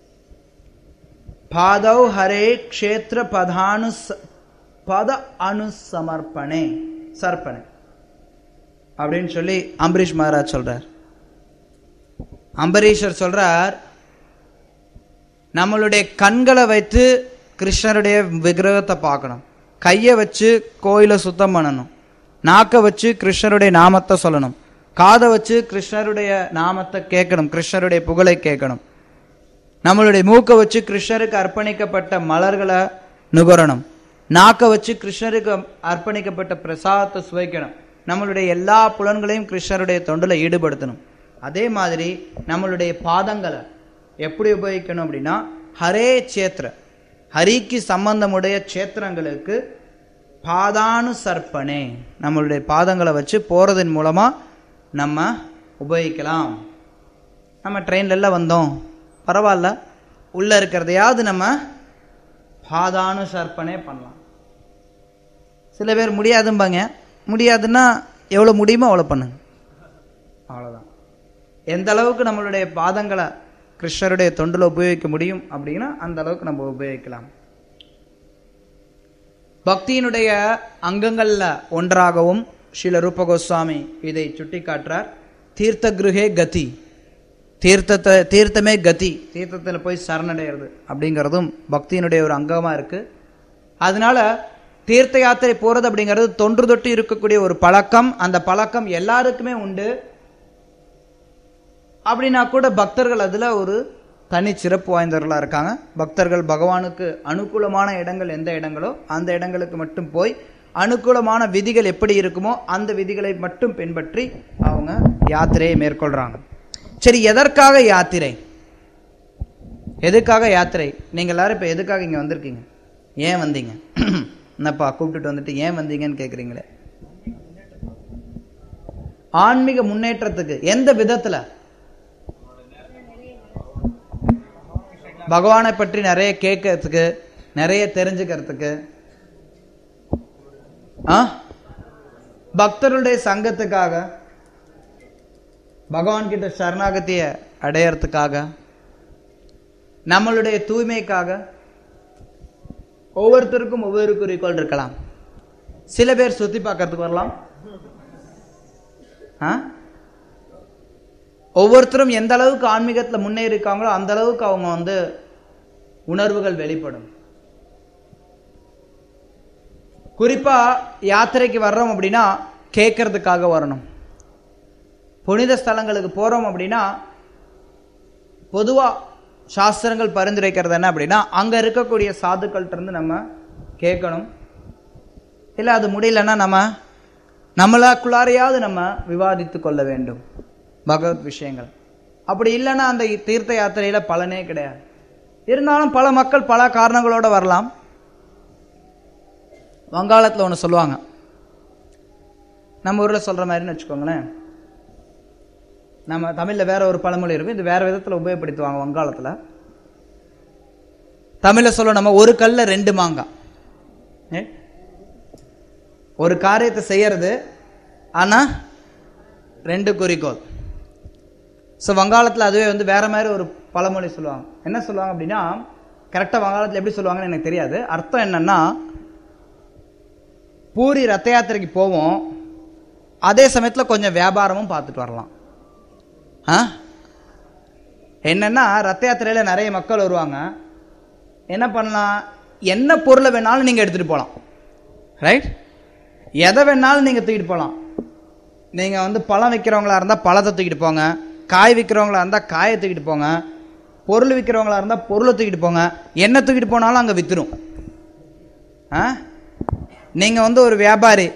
பாதவ் ஹரே க்ஷேத்திர பதானு பத அனுசமர்ப்பணே சர்ப்பணே அப்படின்னு சொல்லி அம்பரீஷ் மகாராஜ் சொல்றார். அம்பரீஷர் சொல்றார், நம்மளுடைய கண்களை வைத்து கிருஷ்ணருடைய விக்கிரகத்தை பார்க்கணும், கையை வச்சு கோயிலை சுத்தம் பண்ணணும், நாக்கை வச்சு கிருஷ்ணருடைய நாமத்தை சொல்லணும், காதை வச்சு கிருஷ்ணருடைய நாமத்தை கேட்கணும், கிருஷ்ணருடைய புகழை கேட்கணும், நம்மளுடைய மூக்கை வச்சு கிருஷ்ணருக்கு அர்ப்பணிக்கப்பட்ட மலர்களை நுகரணும். நாக்கை வச்சு கிருஷ்ணருக்கு அர்ப்பணிக்கப்பட்ட பிரசாதத்தை சுவைக்கணும். நம்மளுடைய எல்லா புலன்களையும் கிருஷ்ணருடைய தொண்டில் ஈடுபடுத்தணும். அதே மாதிரி நம்மளுடைய பாதங்களை எப்படி உபயோகிக்கணும் அப்படின்னா, ஹரே சேத்திர, ஹரிக்கு சம்பந்தமுடைய சேத்திரங்களுக்கு பாதானுசர்ப்பணே, நம்மளுடைய பாதங்களை வச்சு போறதன் மூலமா நம்ம உபயோகிக்கலாம். நம்ம ட்ரெயின்ல எல்லாம் வந்தோம், பரவாயில்ல, உள்ள இருக்கிறதையாவது நம்ம பாதானுசர்ப்பணே பண்ணலாம். சில பேர் முடியாதும்பாங்க. முடியாதுன்னா எவ்வளோ முடியுமோ அவ்வளோ பண்ணுங்க, அவ்வளோதான். எந்த அளவுக்கு நம்மளுடைய பாதங்களை கிருஷ்ணருடைய தொண்டில் உபயோகிக்க முடியும் அப்படின்னா அந்த அளவுக்கு நம்ம உபயோகிக்கலாம். பக்தியினுடைய அங்கங்கள்ல ஒன்றாகவும் ஸ்ரீல ரூப கோஸ்வாமி இதை சுட்டி காட்டுறார். தீர்த்த கிருஹே கதி, தீர்த்தத்தை தீர்த்தமே கதி, தீர்த்தத்தில் போய் சரணடைகிறது அப்படிங்கிறதும் பக்தியினுடைய ஒரு அங்கமாக இருக்கு. அதனால தீர்த்த யாத்திரை போறது அப்படிங்கிறது தொன்று தொட்டு இருக்கக்கூடிய ஒரு பழக்கம். அந்த பழக்கம் எல்லாருக்குமே உண்டு. அப்படின்னா கூட பக்தர்கள் அதுல ஒரு தனி சிறப்பு வாய்ந்தவர்களா இருக்காங்க. பக்தர்கள் பகவானுக்கு அனுகூலமான இடங்கள் எந்த இடங்களோ அந்த இடங்களுக்கு மட்டும் போய் அனுகூலமான விதிகள் எப்படி இருக்குமோ அந்த விதிகளை மட்டும் பின்பற்றி அவங்க யாத்திரையை மேற்கொள்றாங்க. சரி, எதற்காக யாத்திரை? எதுக்காக யாத்திரை? நீங்க எல்லாரும் இப்ப எதுக்காக இங்க வந்திருக்கீங்க? ஏன் வந்தீங்க? என்னப்பா கூப்பிட்டுட்டு வந்துட்டு ஏன் வந்தீங்கன்னு கேக்குறீங்களே. ஆன்மீக முன்னேற்றத்துக்கு. எந்த விதத்துல? பகவானை பற்றி நிறைய கேட்கறதுக்கு, நிறைய தெரிஞ்சுக்கிறதுக்கு, பக்தர்களுடைய சங்கத்துக்காக, பகவான் கிட்ட சரணாகத்திய அடையறதுக்காக, நம்மளுடைய தூய்மைக்காக. ஒவ்வொருத்தருக்கும் ஒவ்வொரு குறிக்கோள் இருக்கலாம். சில பேர் சுத்தி பார்க்கறதுக்கு வரலாம். ஒவ்வொருத்தரும் எந்த அளவுக்கு ஆன்மீகத்துல முன்னேறி இருக்காங்களோ அந்த அளவுக்கு அவங்க வந்து உணர்வுகள் வெளிப்படும். குறிப்பா யாத்திரைக்கு வர்றோம் அப்படின்னா கேட்கறதுக்காக வரணும். புனித ஸ்தலங்களுக்கு போறோம் அப்படின்னா பொதுவா சாஸ்திரங்கள் பரிந்துரைக்கிறது என்ன அப்படின்னா, அங்க இருக்கக்கூடிய சாதுக்கள்கிட்ட இருந்து நம்ம கேட்கணும். இல்லை அது முடியலன்னா நம்ம நம்மளாக்குள்ளாரையாவது நம்ம விவாதித்து கொள்ள வேண்டும் பகவத் விஷயங்கள். அப்படி இல்லைன்னா அந்த தீர்த்த யாத்திரையில பலனே கிடையாது. இருந்தாலும் பல மக்கள் பல காரணங்களோட வரலாம். வங்காளத்தில் ஒன்று சொல்லுவாங்க, நம்ம ஊரில் சொல்ற மாதிரின்னு வச்சுக்கோங்களேன். நம்ம தமிழில் வேற ஒரு பழமொழி இருக்கும், இது வேற விதத்தில் உபயோகப்படுத்துவாங்க வங்காளத்தில். தமிழில் சொல்ல நம்ம ஒரு கல்ல ரெண்டு மாங்காய், ஒரு காரியத்தை செய்யறது ஆனா ரெண்டு குறிக்கோள். ஸோ வங்காளத்தில் அதுவே வந்து வேற மாதிரி ஒரு பழமொழி சொல்லுவாங்க. என்ன சொல்லுவாங்க அப்படின்னா, கரெக்டாக வங்காளத்தில் எப்படி சொல்லுவாங்கன்னு எனக்கு தெரியாது. அர்த்தம் என்னன்னா, பூரி ரத்த யாத்திரைக்கு போவோம், அதே சமயத்தில் கொஞ்சம் வியாபாரமும் பார்த்துட்டு வரலாம். என்னன்னா ரத்த யாத்திரையில நிறைய மக்கள் வருவாங்க. என்ன பண்ணலாம், என்ன பொருளை வேணாலும் நீங்க எடுத்துட்டு போகலாம். ரைட், எதை வேணாலும் நீங்க தூக்கிட்டு போகலாம். நீங்க வந்து பழம் விற்கிறவங்களா இருந்தா பழத்தை தூக்கிட்டு போங்க, காய் விற்கிறவங்களா இருந்தா காயை தூக்கிட்டு போங்க, பொருள் விற்கிறவங்களா இருந்தா பொருளை தூக்கிட்டு போங்க. என்ன தூக்கிட்டு போனாலும் அங்க வித்துரும். நீங்க வந்து ஒரு வியாபாரி,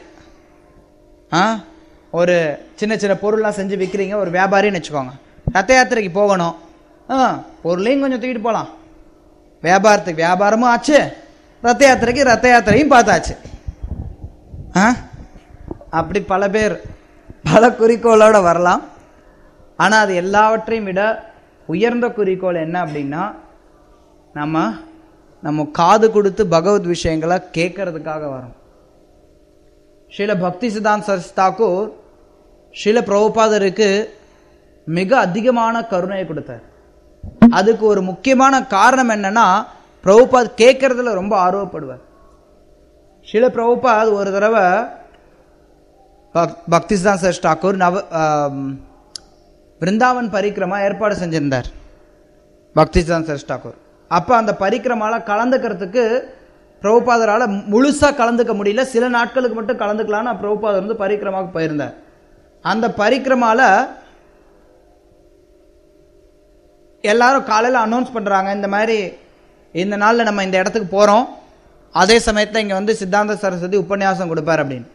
ஒரு சின்ன சின்ன பொருள்லாம் செஞ்சு விற்கிறீங்க, ஒரு வியாபாரின்னு வச்சுக்கோங்க. ரத்த யாத்திரைக்கு போகணும், பொருளையும் கொஞ்சம் தூக்கிட்டு போகலாம். வியாபாரத்துக்கு வியாபாரமும் ஆச்சு, ரத்த யாத்திரைக்கு ரத்த யாத்திரையும் பார்த்தாச்சு. அப்படி பல பேர் பல குறிக்கோளோட வரலாம். ஆனா அது எல்லாவற்றையும் விட உயர்ந்த குறிக்கோள் என்ன அப்படின்னா, நம்ம நம்ம காது கொடுத்து பகவத் விஷயங்களை கேட்கறதுக்காக வரோம். ஸ்ரீல பக்தி சித்தாந்த சரஸ்வதி தாக்கூர் ஸ்ரீல பிரபுபாதருக்கு மிக அதிகமான கருணையை கொடுத்தார். அதுக்கு ஒரு முக்கியமான காரணம் என்னன்னா, பிரபுபாத் கேட்கறதுல ரொம்ப ஆர்வப்படுவார். ஸ்ரீல பிரபுபாத் ஒரு தடவை பக்தி சித்தாந்த சரஸ்வதி தாக்கூர் நவ விருந்தாவன் பரிக்கிரமா ஏற்பாடு செஞ்சிருந்தார் பக்தி சித்தாந்த சரஸ்வதி தாக்கூர். அப்ப அந்த பரிக்கிரமால கலந்துக்கிறதுக்கு பிரபுபாதரால முழுசா கலந்துக்க முடியல. சில நாட்களுக்கு மட்டும் கலந்துக்கலான்னு பிரபுபாதர் வந்து பரிக்கிரமாவுக்கு போயிருந்தார். அந்த பரிக்கிரமால எல்லாரும் காலையில அனௌன்ஸ் பண்றாங்க, இந்த மாதிரி இந்த நாள்ல நம்ம இந்த இடத்துக்கு போறோம், அதே சமயத்தில் இங்கே வந்து சித்தாந்த சரஸ்வதி உபன்யாசம் கொடுப்பார் அப்படின்னு.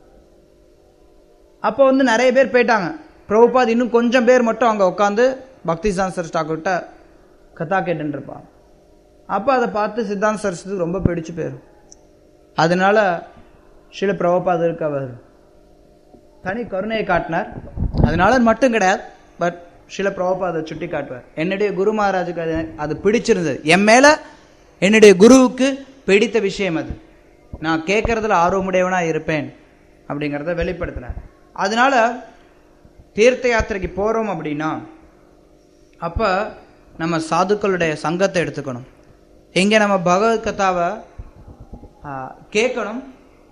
அப்போ வந்து நிறைய பேர் போயிட்டாங்க. பிரபுபாத் இன்னும் கொஞ்சம் பேர் மட்டும் அங்கே உட்காந்து பக்தி சித்தாந்த சரஸ்வதி டாக்கூர்கிட்ட கதா கேட்டுன்னு இருப்பாங்க. அப்போ அதை பார்த்து சித்தாந்த சரஸ்வதி ரொம்ப பிடிச்சு போயிடும். அதனால ஸ்ரீல பிரபுபாத் இருக்க அவர் தனி கருணையை காட்டினார். அதனால மட்டும் கிடையாது, பட் ஸ்ரீல பிரபுபாத் அதை சுட்டி காட்டுவார். என்னுடைய குரு மகாராஜுக்கு அது அது பிடிச்சிருந்தது. என் மேல என்னுடைய குருவுக்கு பிடித்த விஷயம் அது. நான் கேட்கறதுல ஆர்வமுடையவனா இருப்பேன் அப்படிங்கிறத வெளிப்படுத்தினார். அதனால தீர்த்த யாத்திரைக்கு போறோம் அப்படின்னா அப்ப நம்ம சாதுக்களுடைய சங்கத்தை எடுத்துக்கணும். இங்க நம்ம பகவத்கதாவை கேட்கணும்.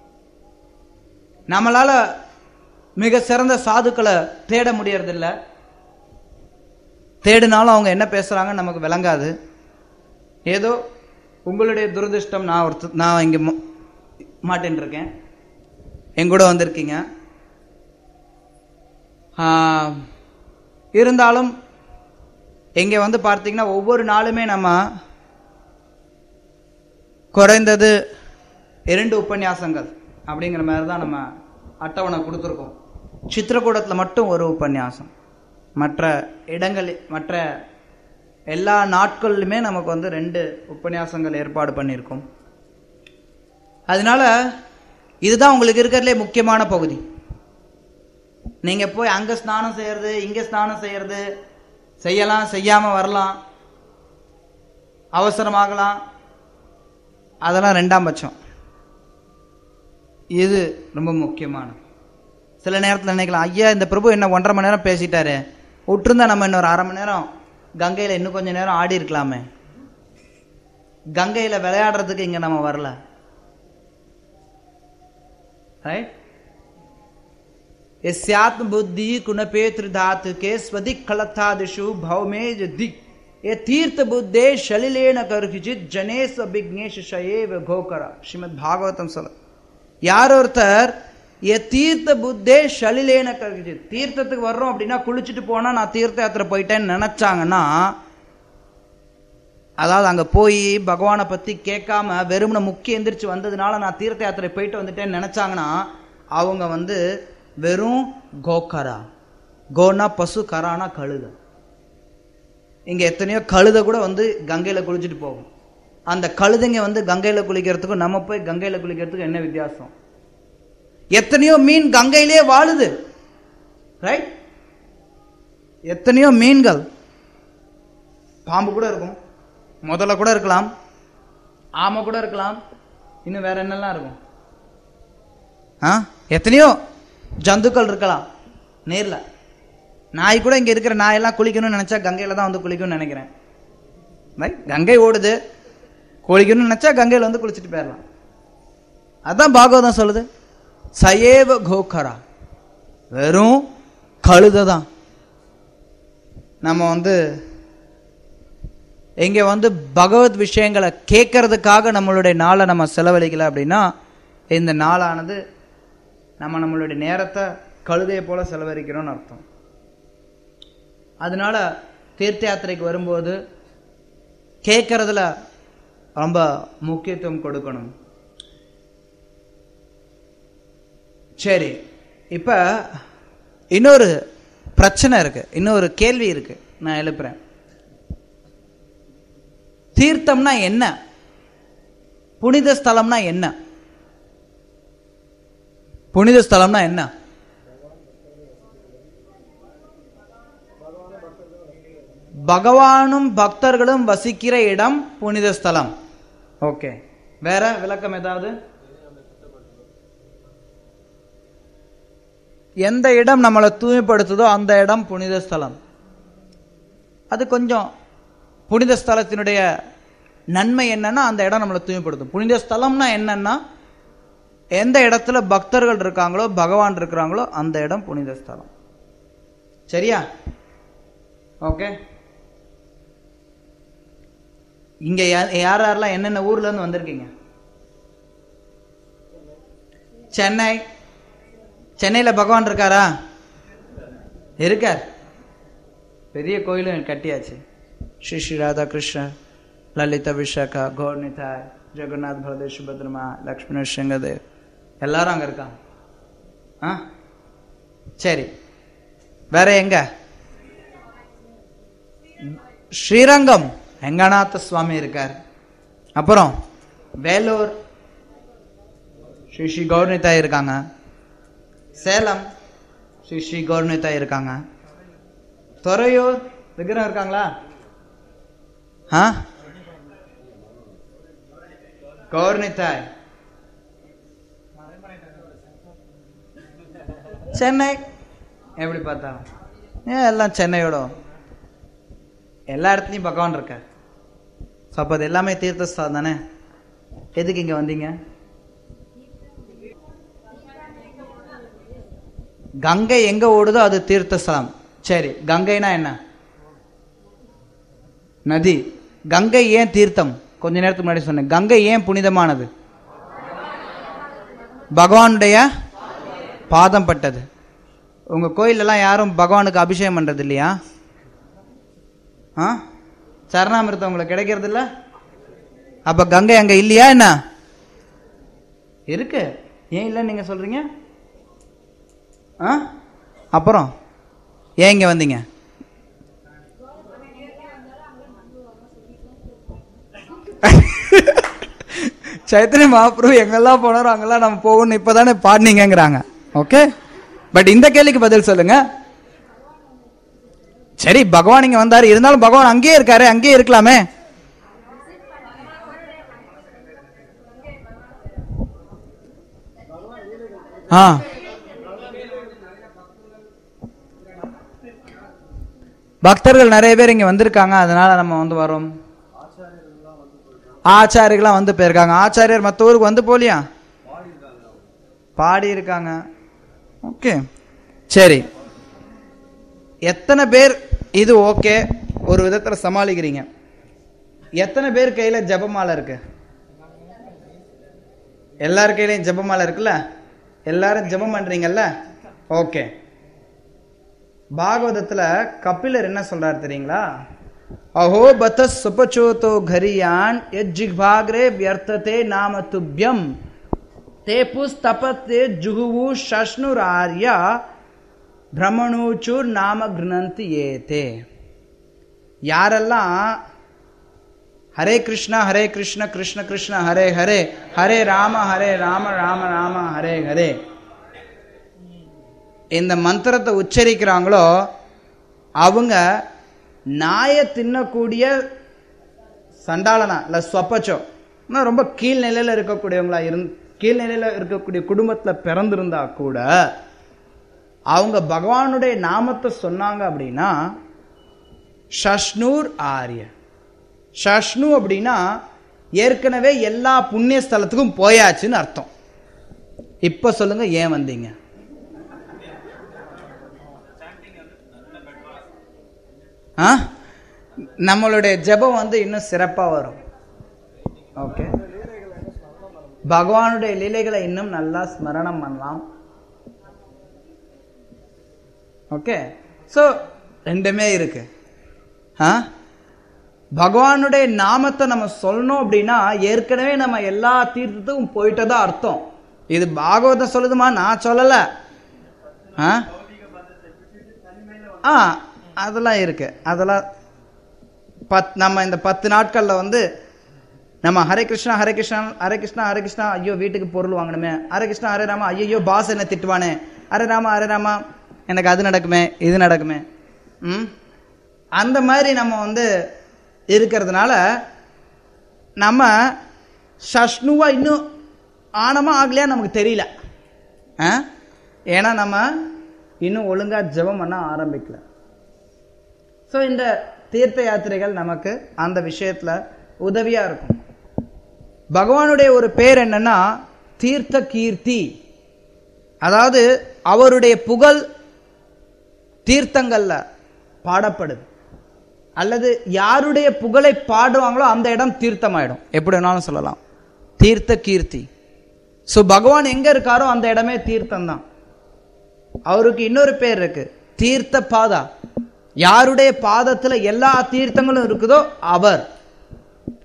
நம்மளால மிக சிறந்த சாதுக்களை தேட முடியறதில்ல. தேடினாலும் அவங்க என்ன பேசுறாங்கன்னு நமக்கு விளங்காது. ஏதோ உங்களுடைய துரதிருஷ்டம், நான் ஒருத்த நான் இங்க மாட்டேன் இருக்கேன், எங்கூட வந்திருக்கீங்க. இருந்தாலும் இங்க வந்து பார்த்தீங்கன்னா ஒவ்வொரு நாளுமே நம்ம குறைந்தது இரண்டு உபன்யாசங்கள் அப்படிங்கிற மாதிரி தான் நம்ம அட்டவணை கொடுத்துருக்கோம். சித்திரக்கூடத்தில் மட்டும் ஒரு உபன்யாசம், மற்ற இடங்கள் மற்ற எல்லா நாட்கள்லுமே நமக்கு வந்து ரெண்டு உபன்யாசங்கள் ஏற்பாடு பண்ணியிருக்கோம். அதனால இதுதான் உங்களுக்கு இருக்கிறதுலே முக்கியமான பகுதி. நீங்க போய் அங்க ஸ்நானம் செய்யறது, இங்க ஸ்நானம் செய்யறது, செய்யலாம் செய்யாம வரலாம், அவசரமாகலாம், அதெல்லாம் ரெண்டாம் பட்சம். இது ரொம்ப முக்கியமான. சில நேரத்தில் நினைக்கலாம், ஐயா இந்த பிரபு என்ன ஒன்றரை மணி நேரம் பேசிட்டாரு, விட்டுருந்தா நம்ம இன்னொரு அரை மணி நேரம் கங்கையில் இன்னும் கொஞ்சம் நேரம் ஆடி இருக்கலாமே. கங்கையில் விளையாடுறதுக்கு இங்க நம்ம வரல. यस्यात्म बुद्धि कुणपेत्र धातु के स्वधिक खलथादिषु भवमेज दिक ये तीर्थ बुद्धे शलिलेन करकिचित जनेश विघ्नेश शयेव घोकरा. श्रीमद् भागवतम सल. யார் ஒருத்தர் ஏ தீர்த்த புத்தே ஷலிலேன கர்கிச்சித், தீர்த்தத்துக்கு வர்றோம் அப்படின்னா குளிச்சுட்டு போனா நான் தீர்த்த யாத்திரை போயிட்டேன்னு நினைச்சாங்கன்னா, அதாவது அங்க போய் பகவானை பத்தி கேட்காம வெறுமனை முக்கிய எந்திரிச்சு வந்ததுனால நான் தீர்த்த யாத்திரை போயிட்டு வந்துட்டேன்னு நினைச்சாங்கன்னா அவங்க வந்து வெறும் கோக்கரா. கோனா பசு, கரானா கழுத. இங்க எத்தனையோ கழுத கூட வந்து கங்கையில குளிச்சுட்டு போகும். அந்த கழுதைங்க வந்து கங்கையில குளிக்கிறதுக்கும் நம்ம போய் கங்கையில குளிக்கிறதுக்கும் என்ன வித்தியாசம்? எத்தனையோ மீன் கங்கையிலே வாழுது, ரைட்? எத்தனையோ மீன்கள், பாம்பு கூட இருக்கும், முதல்ல கூட இருக்கலாம், ஆமை கூட இருக்கலாம், இன்னும் வேற என்னெல்லாம் இருக்கும், எத்தனையோ ஜந்துக்கள் இருக்கலாம். நேர்ல நாய் கூட இங்க இருக்கிற நாயெல்லாம் குளிக்கணும்னு நினைச்சா கங்கையில தான் வந்து குளிக்கணும்னு நினைக்கிறேன். கங்கை ஓடுது, குளிக்கணும்னு நினைச்சா கங்கையில வந்து குளிச்சுட்டு போயிடலாம். அதான் பாகவதம் சொல்லுது, சயேவ கோகரா, வெறும் கழுதான். நம்ம வந்து இங்க வந்து பகவத் விஷயங்களை கேட்கறதுக்காக நம்மளுடைய நாளை நம்ம செலவழிக்கல அப்படின்னா இந்த நாளானது நம்ம நம்மளுடைய நேரத்தை கழுதையை போல செலவழிக்கிறோம்னு அர்த்தம். அதனால தீர்த்த யாத்திரைக்கு வரும்போது கேட்கறதுல ரொம்ப முக்கியத்துவம் கொடுக்கணும். சரி, இப்ப இன்னொரு பிரச்சனை இருக்கு, இன்னொரு கேள்வி இருக்கு, நான் எழுப்புறேன். தீர்த்தம்னா என்ன? புனித ஸ்தலம்னா என்ன? புனித ஸ்தலம்னா என்ன? பகவானும் பக்தர்களும் வசிக்கிற இடம் புனித ஸ்தலம். ஓகே, வேற விளக்கம் ஏதாவது? எந்த இடம் நம்மளை தூய்மைப்படுத்துதோ அந்த இடம் புனித ஸ்தலம். அது கொஞ்சம் புனித ஸ்தலத்தினுடைய நன்மை என்னன்னா அந்த இடம் நம்மளை தூய்மைப்படுத்தும். புனித ஸ்தலம்னா என்னன்னா எந்த இடத்துல பக்தர்கள் இருக்காங்களோ பகவான் இருக்கிறாங்களோ அந்த இடம் புனித ஸ்தலம். சரியா? ஓகே. இங்க யார் யாரெல்லாம் என்னென்ன ஊர்ல இருந்து வந்திருக்கீங்க? சென்னை. சென்னையில பகவான் இருக்காரா? இருக்கார். பெரிய கோயிலும் கட்டியாச்சு. ஸ்ரீ ஸ்ரீ ராதா கிருஷ்ணர், லலிதா விஷாக்கா, கௌர்னிதாய், ஜெகநாத், பலதேவ், சுபத்ரமா, லக்ஷ்மண, சிங்கதேவ் எல்லாரும் அங்க இருக்காங்க. ஆ சரி, வேற எங்க? ஸ்ரீரங்கம் ரங்கநாத சுவாமி இருக்கார். அப்புறம் வேலூர் ஸ்ரீ ஸ்ரீ கௌர்னிதா இருக்காங்க. சேலம் ஸ்ரீ ஸ்ரீ கௌர்னிதா இருக்காங்க. துறையூர் விக்கிரம் இருக்காங்களா? ஆ கௌர்னிதாய். சென்னை எப்படி பார்த்தா ஏன் எல்லாம் சென்னையோட எல்லா இடத்துலையும் பகவான் இருக்கார். ஸோ அப்போ அது எல்லாமே தீர்த்தஸ்தலம் தானே. எதுக்கு இங்கே வந்தீங்க? கங்கை எங்க ஓடுதோ அது தீர்த்தஸ்தலம். சரி, கங்கைனா என்ன? நதி. கங்கை ஏன் தீர்த்தம்? கொஞ்ச நேரத்துக்கு முன்னாடி சொன்னேன். கங்கை ஏன் புனிதமானது? பகவானுடைய பாதம் பட்டது. உங்க கோயிலெல்லாம் யாரும் பகவானுக்கு அபிஷேகம் பண்றது இல்லையா? ஆ சரணாமிர்தம் உங்களுக்கு கிடைக்கிறது இல்ல? அப்ப கங்கை அங்க இல்லையா என்ன? இருக்கு. ஏன் இல்லைன்னு நீங்க சொல்றீங்க? ஆ அப்புறம் ஏன் இங்க வந்தீங்க? சைத்தன்ய மகாபிரபு எங்கெல்லாம் போனாரோ அங்கெல்லாம் நம்ம போகணும் இப்பதானே பாடினீங்கிறாங்க. ஓகே, பட் இந்த கேள்விக்கு பதில் சொல்லுங்க. சரி, பகவான் இங்க வந்தாரு, இருந்தாலும் பகவான் அங்கேயே இருக்காரு, அங்கேயே இருக்கலாமே. ஆ பக்தர்கள் நிறைய பேர் இங்க வந்திருக்காங்க, அதனால நம்ம வந்து வரோம். ஆச்சாரியர்கள்லாம் வந்து போயிருக்காங்க. ஆச்சாரியர் மற்ற ஊருக்கு வந்து போலியா? பாடி இருக்காங்க. ஓகே, சரி. எத்தனை பேர் இது ஓகே ஒரு விதத்துல சமாளிக்கிறீங்க? எத்தனை பேர் கையில ஜபமாலை இருக்கு? எல்லார் கையிலையும் ஜபமாலை இருக்குல்ல? எல்லாரும் ஜபம் பண்றீங்கல்ல? ஓகே. பாகவதத்துல கபிலர் என்ன சொல்றாரு தெரியுங்களா? அஹோ பத சுபச்சோதோ கரியான் எஜ்ஜிக்பாக்ரே வியர்த்ததே நாம துப்யம் தேபுஸ் தபத்தே ஜுகுவு ஷஷ்ணுர் ஆர்யா பிரமணூச்சூர் நாம கிருணந்தி ஏதே. யாரெல்லாம் ஹரே கிருஷ்ணா ஹரே கிருஷ்ண கிருஷ்ண கிருஷ்ண ஹரே ஹரே ஹரே ராம ஹரே ராம ராம ராம ஹரே ஹரே இந்த மந்திரத்தை உச்சரிக்கிறாங்களோ அவங்க நாய தின்னக்கூடிய சண்டாளனா இல்ல ஸ்வப்பச்சோ ரொம்ப கீழ்நிலையில இருக்கக்கூடியவங்களா இருந்து கீழ்நிலையில இருக்கக்கூடிய குடும்பத்துல பிறந்திருந்தா கூட அவங்க பகவானுடைய நாமத்தை சொன்னாங்க அப்படின்னா ஷஷ்ணூர் ஆரிய. ஷஷ்ணு அப்படின்னா ஏற்கனவே எல்லா புண்ணிய ஸ்தலத்துக்கும் போயாச்சுன்னு அர்த்தம். இப்ப சொல்லுங்க, ஏன் வந்தீங்க? நம்மளுடைய ஜெபம் வந்து இன்னும் சிறப்பா வரும். ஓகே, பகவானுடைய லீலைகளை இன்னும் நல்லா ஸ்மரணம் பண்ணலாம். ஓகே, சோ ரெண்டுமே இருக்கு. பகவானுடைய நாமத்தை நம்ம சொல்லணும் அப்படின்னா ஏற்கனவே நம்ம எல்லா தீர்த்தத்துக்கும் போயிட்டதா அர்த்தம். இது பாகவதம் சொல்லுதுமா, நான் சொல்லல. ஆ அதெல்லாம் இருக்கு. அதெல்லாம் பத் நம்ம இந்த பத்து நாட்கள்ல வந்து நம்ம ஹரே கிருஷ்ணா ஹரே கிருஷ்ணா ஹரே கிருஷ்ணா ஹரே கிருஷ்ணா ஐயோ வீட்டுக்கு பொருள் வாங்கணுமே, ஹரே கிருஷ்ணா ஹரே ராமா ஐயோ பாஸ் என்ன திட்டுவானே, ஹரே ராமா ஹரே ராமா எனக்கு அது நடக்குமே இது நடக்குமே, ம் அந்த மாதிரி நம்ம வந்து இருக்கிறதுனால நம்ம ஷஷ்ணுவா இன்னும் ஆனமா ஆகலையா நமக்கு தெரியல. ஏன்னா நம்ம இன்னும் ஒழுங்கா ஜெபம் பண்ண ஆரம்பிக்கல. ஸோ இந்த தீர்த்த யாத்திரைகள் நமக்கு அந்த விஷயத்துல உதவியா இருக்கும். பகவானுடைய ஒரு பேர் என்னன்னா தீர்த்த கீர்த்தி. அதாவது அவருடைய புகழ் தீர்த்தங்கள்ல பாடப்படுது, அல்லது யாருடைய புகழை பாடுவாங்களோ அந்த இடம் தீர்த்தமாயிடும். எப்படி வேணாலும் சொல்லலாம், தீர்த்த கீர்த்தி. ஸோ பகவான் எங்க இருக்காரோ அந்த இடமே தீர்த்தம் தான். அவருக்கு இன்னொரு பேர் இருக்கு, தீர்த்த பாதா. யாருடைய பாதத்துல எல்லா தீர்த்தங்களும் இருக்குதோ அவர்.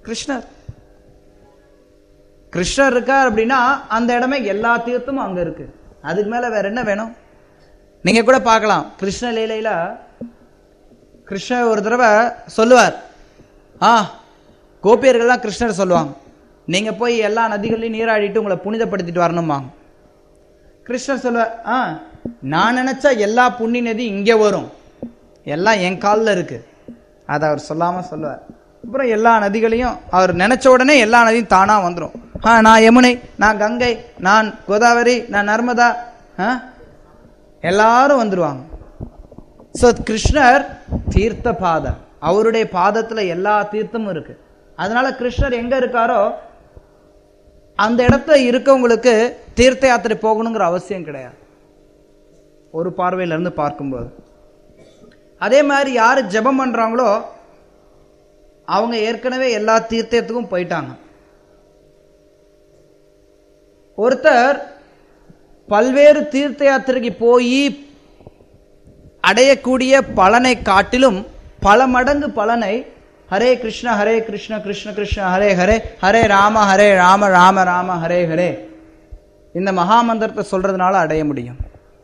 கிருஷ்ணர். கிருஷ்ணர் இருக்கார் அப்படின்னா அந்த இடமே எல்லா தீர்த்தமும் அங்க இருக்கு. அதுக்கு மேல வேற என்ன வேணும்? நீங்க கூட பார்க்கலாம், கிருஷ்ண லீலையில கிருஷ்ணர் ஒரு தடவை சொல்லுவார், ஆ கோபியர்கள்லாம் கிருஷ்ணர் சொல்லுவாங்க, நீங்க போய் எல்லா நதிகளையும் நீராடிட்டு உங்களை புனிதப்படுத்திட்டு வரணுமாங்க. கிருஷ்ணர் சொல்லுவார், ஆ நான் நினைச்சா எல்லா புண்ணிய நதி இங்க வரும், எல்லாம் என் காலில் இருக்கு. அதை அவர் சொல்லாம சொல்லுவார். அப்புறம் எல்லா நதிகளையும் அவர் நினைச்ச உடனே எல்லா நதியும் தானா வந்துடும். ஆ நான் யமுனை, நான் கங்கை, நான் கோதாவரி, நான் நர்மதா, எல்லாரும் வந்துருவாங்க. ஸோ கிருஷ்ணர் தீர்த்த பாதம், அவருடைய பாதத்துல எல்லா தீர்த்தமும் இருக்கு. அதனால கிருஷ்ணர் எங்க இருக்காரோ அந்த இடத்துல இருக்கவங்களுக்கு தீர்த்த யாத்திரை போகணுங்கிற அவசியம் கிடையாது, ஒரு பார்வையில இருந்து பார்க்கும்போது. அதே மாதிரி யாரு ஜெபம் பண்றாங்களோ அவங்க ஏற்கனவே எல்லா தீர்த்தத்துக்கும் போயிட்டாங்க. ஒருத்தர் பல்வேறு தீர்த்த யாத்திரைக்கு போய் அடையக்கூடிய பலனை காட்டிலும் பல மடங்கு பலனை ஹரே கிருஷ்ண ஹரே கிருஷ்ண கிருஷ்ண கிருஷ்ண ஹரே ஹரே ஹரே ராம ஹரே ராம ராம ராம ஹரே ஹரே இந்த மகாமந்திரத்தை சொல்றதுனால அடைய முடியும்.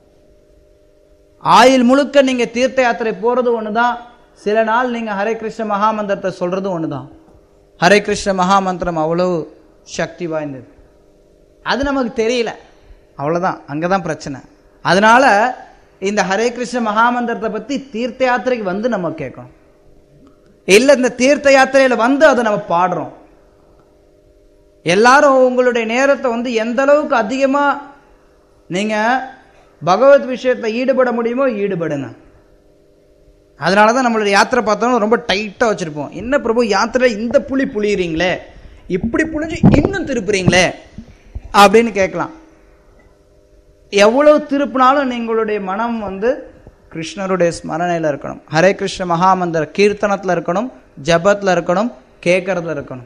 ஆயுள் முழுக்க நீங்க தீர்த்த யாத்திரை போறது ஒண்ணுதான், சில நாள் நீங்க ஹரே கிருஷ்ண மகாமந்திரத்தை சொல்றது ஒண்ணுதான். ஹரே கிருஷ்ண மகாமந்திரம் அவ்வளவு சக்தி வாய்ந்தது, அது நமக்கு தெரியல, அவ்வளவுதான், அங்கதான் பிரச்சனை. அதனால இந்த ஹரே கிருஷ்ண மகாமந்திரத்தை பத்தி தீர்த்த யாத்திரைக்கு வந்து நம்ம கேட்கணும், இல்ல இந்த தீர்த்த யாத்திரையில வந்து அதை நம்ம பாடுறோம். எல்லாரும் உங்களுடைய நேரத்தை வந்து எந்த அளவுக்கு அதிகமா நீங்க பகவத் விஷயத்துல ஈடுபட முடியுமோ ஈடுபடுங்க. அதனாலதான் நம்மளுடைய யாத்திரை பார்த்தோம்னா ரொம்ப டைட்டா வச்சிருப்போம். என்ன பிரபு யாத்திரை இந்த புளி புளியறீங்களே, இப்படி புளிஞ்சு இன்னும் திருப்புறீங்களே அப்படின்னு கேட்கலாம். எவ்வளவு திருப்பினாலும் நீங்களுடைய மனம் வந்து கிருஷ்ணருடைய ஸ்மரணையில இருக்கணும், ஹரே கிருஷ்ண மகாமந்திர கீர்த்தனத்துல இருக்கணும், ஜபத்துல இருக்கணும், கேட்கறதுல இருக்கணும்.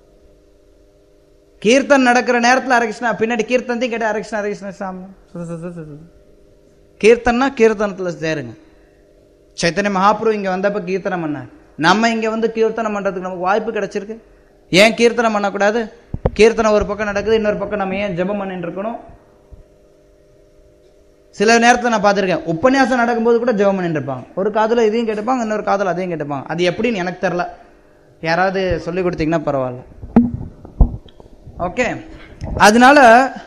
கீர்த்தன் நடக்கிற நேரத்தில் ஹரே கிருஷ்ணா, பின்னாடி கீர்த்தனத்தையும் கேட்டு ஹரே கிருஷ்ணா ஹரே கிருஷ்ண சாமி கீர்த்தன்னா கீர்த்தனத்துல சேருங்க. சைத்தன்ய மகாபிரபு இங்க வந்தப்ப கீர்த்தனம் பண்ணார், நம்ம இங்க வந்து கீர்த்தனம் பண்றதுக்கு நமக்கு வாய்ப்பு கிடைச்சிருக்கு. ஏன் கீர்த்தனம் பண்ணக்கூடாது? கீர்த்தனம் ஒரு பக்கம் நடக்குது, இன்னொரு பக்கம் நம்ம ஏன் ஜெபம் பண்ணிட்டு இருக்கணும்? சில நேரத்தில் நான் பார்த்துருக்கேன், உபன்யாசம் நடக்கும்போது கூட ஜெபம் பண்ணிட்டு இருப்பாங்க, ஒரு காதுல இதையும் கேட்டுப்பாங்க, இன்னொரு காதுல அதையும் கேட்டுப்பாங்க. அது எப்படின்னு எனக்கு தெரியல, யாராவது சொல்லி கொடுத்தீங்கன்னா பரவாயில்ல. ஓகே, அதனால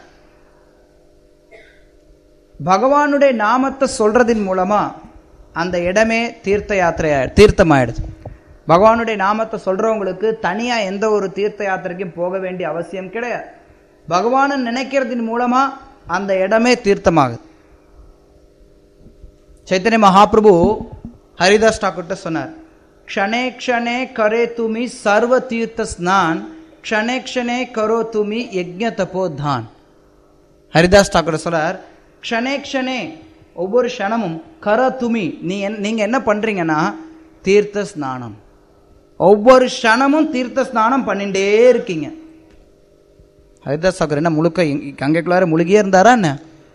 பகவானுடைய நாமத்தை சொல்றதின் மூலமா அந்த இடமே தீர்த்த யாத்திரை தீர்த்தமாயிடுது. பகவானுடைய நாமத்தை சொல்றவங்களுக்கு தனியா எந்த ஒரு தீர்த்த யாத்திரைக்கும் போக வேண்டிய அவசியம் கிடையாது. பகவானை நினைக்கிறதின் மூலமா அந்த இடமே தீர்த்தமாகுது. சைத்தன்ய மகாபிரபு ஹரிதாஸ் டாக்கூர்ட்ட சொன்னார், க்ஷணே க்ஷணே கரே துமி சர்வ தீர்த்த ஸ்நான், க்ஷணே க்ஷணே கரோ துமி யஜ்ஞ தபோதான். ஹரிதாஸ் டாக்கூர் சொல்றார், க்ஷணே க்ஷணே ஒவ்வொரு க்ஷணமும், கர துமி நீ நீங்க என்ன பண்றீங்கன்னா தீர்த்த ஸ்நானம், ஒவ்வொரு க்ஷணமும் தீர்த்த ஸ்நானம் பண்ணிட்டே இருக்கீங்க. ஹரிதாஸ் டாக்கூர் என்ன முழுக்க கங்கைக்குள்ளார முழுகியே இருந்தாரா என்ன?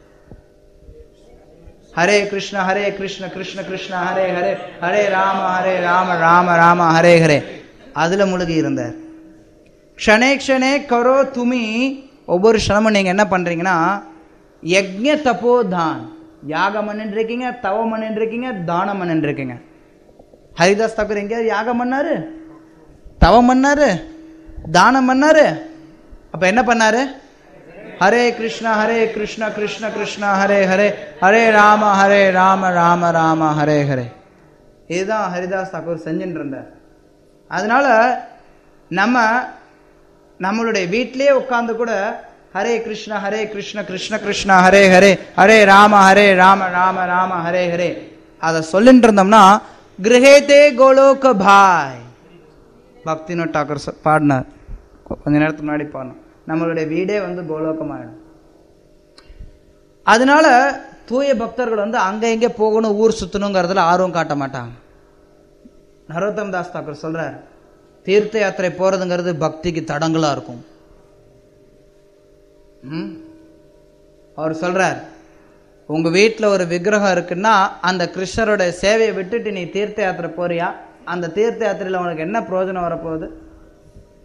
ஹரே கிருஷ்ண ஹரே கிருஷ்ண கிருஷ்ண கிருஷ்ண ஹரே ஹரே ஹரே ராம ஹரே ராம ராம ராம ஹரே ஹரே அதுல முழுகி இருந்தார். க்ஷணே க்ஷணே கரோ துமி, ஒவ்வொரு க்ஷணமும் நீங்க என்ன பண்றீங்கன்னா யஜ்ஞ தபோதான், யாகம் பண்ணிட்டு இருக்கீங்க, தவம் பண்ணிட்டு இருக்கீங்க, தானம் பண்ணிட்டு இருக்கீங்க. ஹரிதாஸ் தாக்கூர் எங்கேயாவது யாகம் பண்ணாரு, தவம் பண்ணாரு, தானம் பண்ணாரு? அப்ப என்ன பண்ணாரு? ஹரே கிருஷ்ணா ஹரே கிருஷ்ணா கிருஷ்ண கிருஷ்ணா ஹரே ஹரே ஹரே ராம ஹரே ராம ராம ராம ஹரே ஹரே. இதுதான் ஹரிதாஸ் தாக்கூர் செஞ்சுட்டு இருந்தார். அதனால நம்ம நம்மளுடைய வீட்டிலேயே உட்கார்ந்து கூட ஹரே கிருஷ்ணா ஹரே கிருஷ்ண கிருஷ்ண கிருஷ்ணா ஹரே ஹரே ஹரே ராம ஹரே ராம ராம ராம ஹரே ஹரே அதை சொல்லிட்டு இருந்தோம்னா கிரகேதே கோலோக பாய் பக்தினோ டாக்கூர் பாடினார், கொஞ்ச நேரத்துக்கு முன்னாடி பாடினோம், நம்மளுடைய வீடே வந்து கோலோகமாயிடும். அதனால தூய பக்தர்கள் வந்து அங்க எங்க போகணும், ஊர் சுத்தணுங்கிறதுல ஆர்வம் காட்ட மாட்டாங்க. நரோத்தம் தாஸ் தாக்கூர் சொல்றார், தீர்த்த யாத்திரை போறதுங்கிறது பக்திக்கு தடங்களா இருக்கும். அவர் சொல்றார், உங்க வீட்டுல ஒரு விக்கிரகம் இருக்குன்னா அந்த கிருஷ்ணரோட சேவையை விட்டுட்டு நீ தீர்த்த யாத்திரை போறியா? அந்த தீர்த்த யாத்திரையில உனக்கு என்ன பிரயோஜனம் வரப்போகுது?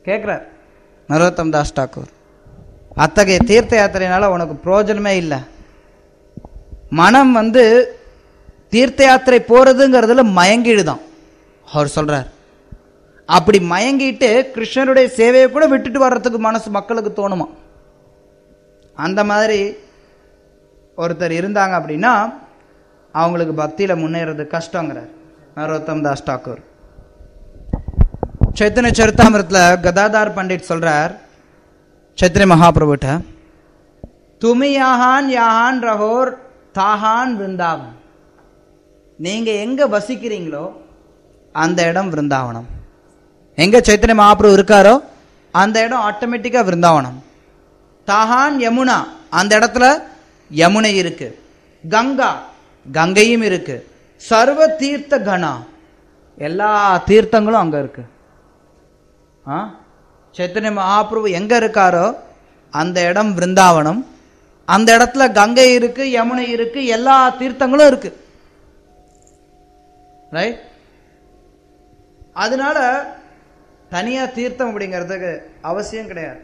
கேட்குறார் நரோத்தம் தாஸ் டாக்கூர். அத்தகைய தீர்த்த யாத்திரையினால உனக்கு பிரயோஜனமே இல்லை. மனம் வந்து தீர்த்த யாத்திரை போறதுங்கிறதுல மயங்கிடுதான் அவர் சொல்றார். அப்படி மயங்கிட்டு கிருஷ்ணருடைய சேவையை கூட விட்டுட்டு வர்றதுக்கு மனசு மக்களுக்கு தோணுமா? அந்த மாதிரி ஒருத்தர் இருந்தாங்க அப்படின்னா அவங்களுக்கு பக்தியில முன்னேறது கஷ்டங்கிறார் நரோத்தம் தாஸ் டாக்கூர். சைத்தன்ய சரிதாமிரத்துல கதாதார் பண்டிட் சொல்றார் சைத்தன்ய மகாபிரபுட்ட, துமி யாஹான் யாஹான் ரஹோர் தாஹான் விருந்தாவன். நீங்க எங்க வசிக்கிறீங்களோ அந்த இடம் விருந்தாவனம். எங்க சைத்தன்ய மகாபிரபு இருக்காரோ அந்த இடம் ஆட்டோமேட்டிக்கா விருந்தாவனம். தாஹான் யமுனா, அந்த இடத்துல யமுனை இருக்கு. கங்கா, கங்கையும் இருக்கு. சர்வ தீர்த்த கணா, எல்லா தீர்த்தங்களும் அங்க இருக்கு. சைத்தன்ய மகாபிரபு எங்க இருக்காரோ அந்த இடம் விருந்தாவனம். அந்த இடத்துல கங்கை இருக்கு, யமுனை இருக்கு, எல்லா தீர்த்தங்களும் இருக்கு. ரைட்? அதனால தனியா தீர்த்தம் அப்படிங்கிறதுக்கு அவசியம் கிடையாது.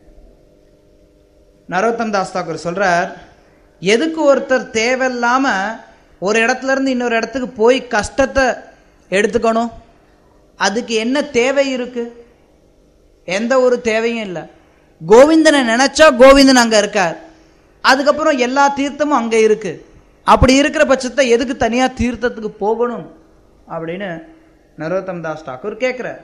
நரோத்தம் தாஸ் தாக்கூர் சொல்றார், எதுக்கு ஒருத்தர் தேவையில்லாம ஒரு இடத்துல இருந்து இன்னொரு இடத்துக்கு போய் கஷ்டத்தை எடுத்துக்கணும்? அதுக்கு என்ன தேவை இருக்கு? எந்த ஒரு தேவையும் இல்லை. கோவிந்தனை நினைச்சா கோவிந்தன் அங்க இருக்கார். அதுக்கப்புறம் எல்லா தீர்த்தமும் அங்க இருக்கு. அப்படி இருக்கிற பட்சத்தை எதுக்கு தனியா தீர்த்தத்துக்கு போகணும் அப்படின்னு நரோத்தம் தாஸ் டாக்கூர் கேட்கிறார்.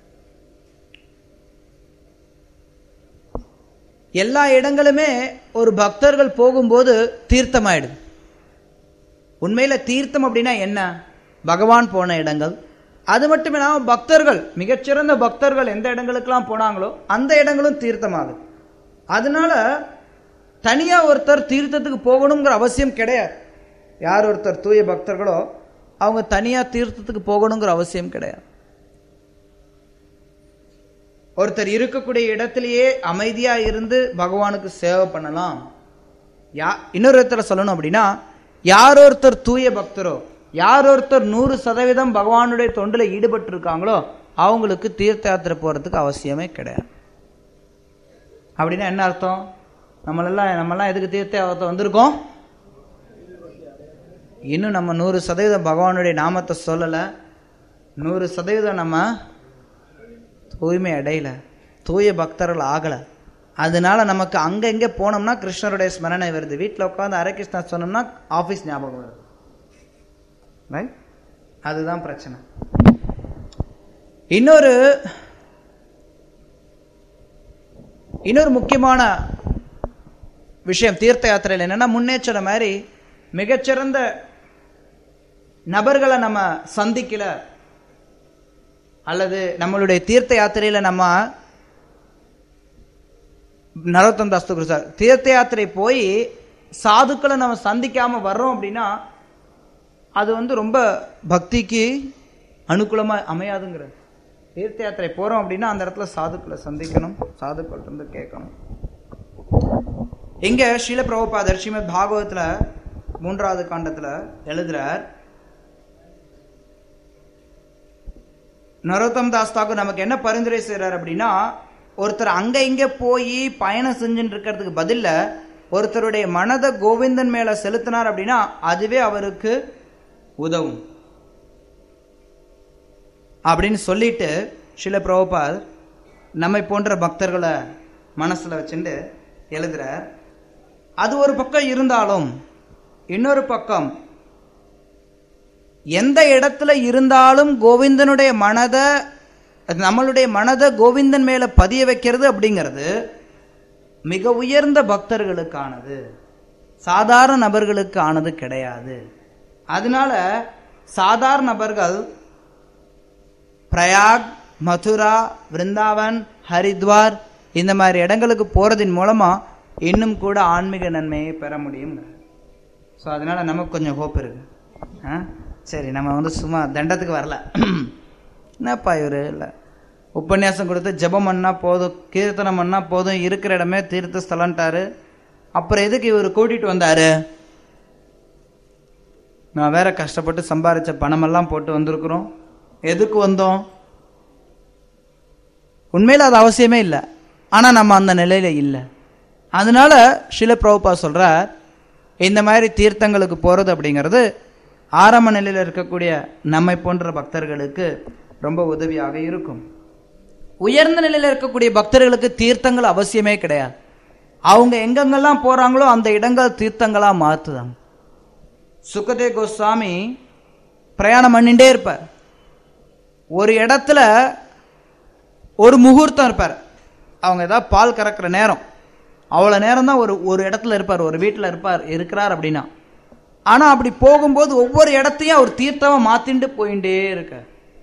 எல்லா இடங்களுமே ஒரு பக்தர்கள் போகும்போது தீர்த்தமாயிடுது. உண்மையில தீர்த்தம் அப்படின்னா என்ன? பகவான் போன இடங்கள். அது மட்டும் இல்லாமல் பக்தர்கள், மிகச்சிறந்த பக்தர்கள் எந்த இடங்களுக்கெல்லாம் போனாங்களோ அந்த இடங்களும் தீர்த்தமாகுது. அதனால தனியா ஒருத்தர் தீர்த்தத்துக்கு போகணுங்கிற அவசியம் கிடையாது. யார் ஒருத்தர் தூய பக்தர்களோ அவங்க தனியா தீர்த்தத்துக்கு போகணுங்கிற அவசியம் கிடையாது. ஒருத்தர் இருக்கக்கூடிய இடத்திலேயே அமைதியா இருந்து பகவானுக்கு சேவை பண்ணலாம். யா இன்னொரு இடத்துல சொல்லணும் அப்படின்னா, யார் ஒருத்தர் தூய பக்தரோ, யார் ஒருத்தர் நூறு சதவீதம் பகவானுடைய தொண்டுல ஈடுபட்டு இருக்காங்களோ அவங்களுக்கு தீர்த்த யாத்திரை போறதுக்கு அவசியமே கிடையாது. அப்படின்னா என்ன அர்த்தம்? நம்மளெல்லாம் நம்மெல்லாம் எதுக்கு தீர்த்த யாத்திரை வந்திருக்கோம்? இன்னும் நம்ம நூறு சதவீதம் பகவானுடைய நாமத்தை சொல்லல, நூறு சதவீதம் நம்ம தூய்மை அடையல, தூய பக்தர்கள் ஆகல. அதனால நமக்கு அங்க இங்க போனோம்னா கிருஷ்ணருடைய ஸ்மரணை வருது. வீட்டில் உட்காந்து ஹரே கிருஷ்ணா சொன்னோம்னா ஆபீஸ் ஞாபகம் வருது. அதுதான் பிரச்சனை. இன்னொரு இன்னொரு முக்கியமான விஷயம் தீர்த்த யாத்திரையில் என்னன்னா, முன்னேற்ற மாதிரி மிகச்சிறந்த நபர்களை நம்ம சந்திக்கல, அல்லது நம்மளுடைய தீர்த்த யாத்திரையில நம்ம நரோத்தம் தாஸ் தாக்கூர் சார் தீர்த்த யாத்திரை போய் சாதுக்களை நம்ம சந்திக்காம வர்றோம் அப்படின்னா அது வந்து ரொம்ப பக்திக்கு அனுகூலமா அமையாதுங்கிற. தீர்த்த யாத்திரை போறோம் அப்படின்னா அந்த இடத்துல சாதுக்களை சந்திக்கணும், சாதுக்கள் இருந்து கேட்கணும். இங்க ஸ்ரீல பிரபுபாதர் ஸ்ரீமத் பாகவத்துல மூன்றாவது காண்டத்துல எழுதுறார், நரோத்தம் தாஸ் தாக்கூர் நமக்கு என்ன பரிந்துரை செய்யறார் அப்படின்னா, ஒருத்தர் அங்க இங்க போய் பயணம் செஞ்சுட்டு இருக்கிறதுக்கு பதில ஒருத்தருடைய மனதை கோவிந்தன் மேல செலுத்தினார் அப்படின்னா அதுவே அவருக்கு உதவும் அப்படின்னு சொல்லிட்டு ஸ்ரீல பிரபுபாத் நம்மை போன்ற பக்தர்களை மனசுல வச்சுட்டு எழுதுறார். அது ஒரு பக்கம் இருந்தாலும் இன்னொரு பக்கம் எந்த இடத்துல இருந்தாலும் கோவிந்தனுடைய மனதை, நம்மளுடைய மனதை கோவிந்தன் மேல பதிய வைக்கிறது அப்படிங்கிறது மிக உயர்ந்த பக்தர்களுக்கானது, சாதாரண நபர்களுக்கு ஆனது கிடையாது. அதனால சாதாரண நபர்கள் பிரயாக், மதுரா, விருந்தாவன், ஹரித்வார் இந்த மாதிரி இடங்களுக்கு போறதின் மூலமா இன்னும் கூட ஆன்மீக நன்மையை பெற முடியும். ஸோ அதனால நமக்கு கொஞ்சம் ஹோப் இருக்கு. சரி, நம்ம வந்து சும்மா தண்டத்துக்கு வரல. என்னப்பா இவரு இல்லை உபன்யாசம் கொடுத்து ஜபம் பண்ணா போதும், கீர்த்தனம் பண்ணா போதும், இருக்கிற இடமே தீர்த்த ஸ்தலன்ட்டாரு, அப்புறம் எதுக்கு இவர் கூட்டிட்டு வந்தாரு? நான் வேற கஷ்டப்பட்டு சம்பாதிச்ச பணமெல்லாம் போட்டு வந்திருக்கிறோம், எதுக்கு வந்தோம்? உண்மையில் அது அவசியமே இல்லை. ஆனால் நம்ம அந்த நிலையில இல்லை. அதனால ஸ்ரீல பிரபுபா சொல்றார், இந்த மாதிரி தீர்த்தங்களுக்கு போறது அப்படிங்கிறது ஆரம்ப நிலையில் இருக்கக்கூடிய நம்மை போன்ற பக்தர்களுக்கு ரொம்ப உதவியாக இருக்கும். உயர்ந்த நிலையில் இருக்கக்கூடிய பக்தர்களுக்கு தீர்த்தங்கள் அவசியமே கிடையாது. அவங்க எங்கெங்கெல்லாம் போறாங்களோ அந்த இடங்கள் தீர்த்தங்களா மாத்துதாங்க. சுகதேவ் கோஸ்வாமி பிரயாணம் பண்ணிட்டே இருப்பார். ஒரு இடத்துல ஒரு முகூர்த்தம் இருப்பார். அவங்க ஏதாவது பால் கறக்கிற நேரம், அவ்வளோ நேரம் தான் ஒரு ஒரு இடத்துல இருப்பார், ஒரு வீட்டில் இருப்பார் இருக்கிறார் அப்படின்னா. ஆனால் அப்படி போகும்போது ஒவ்வொரு இடத்தையும் அவர் தீர்த்தமாக மாற்றிட்டு போயிட்டே இருக்கார்.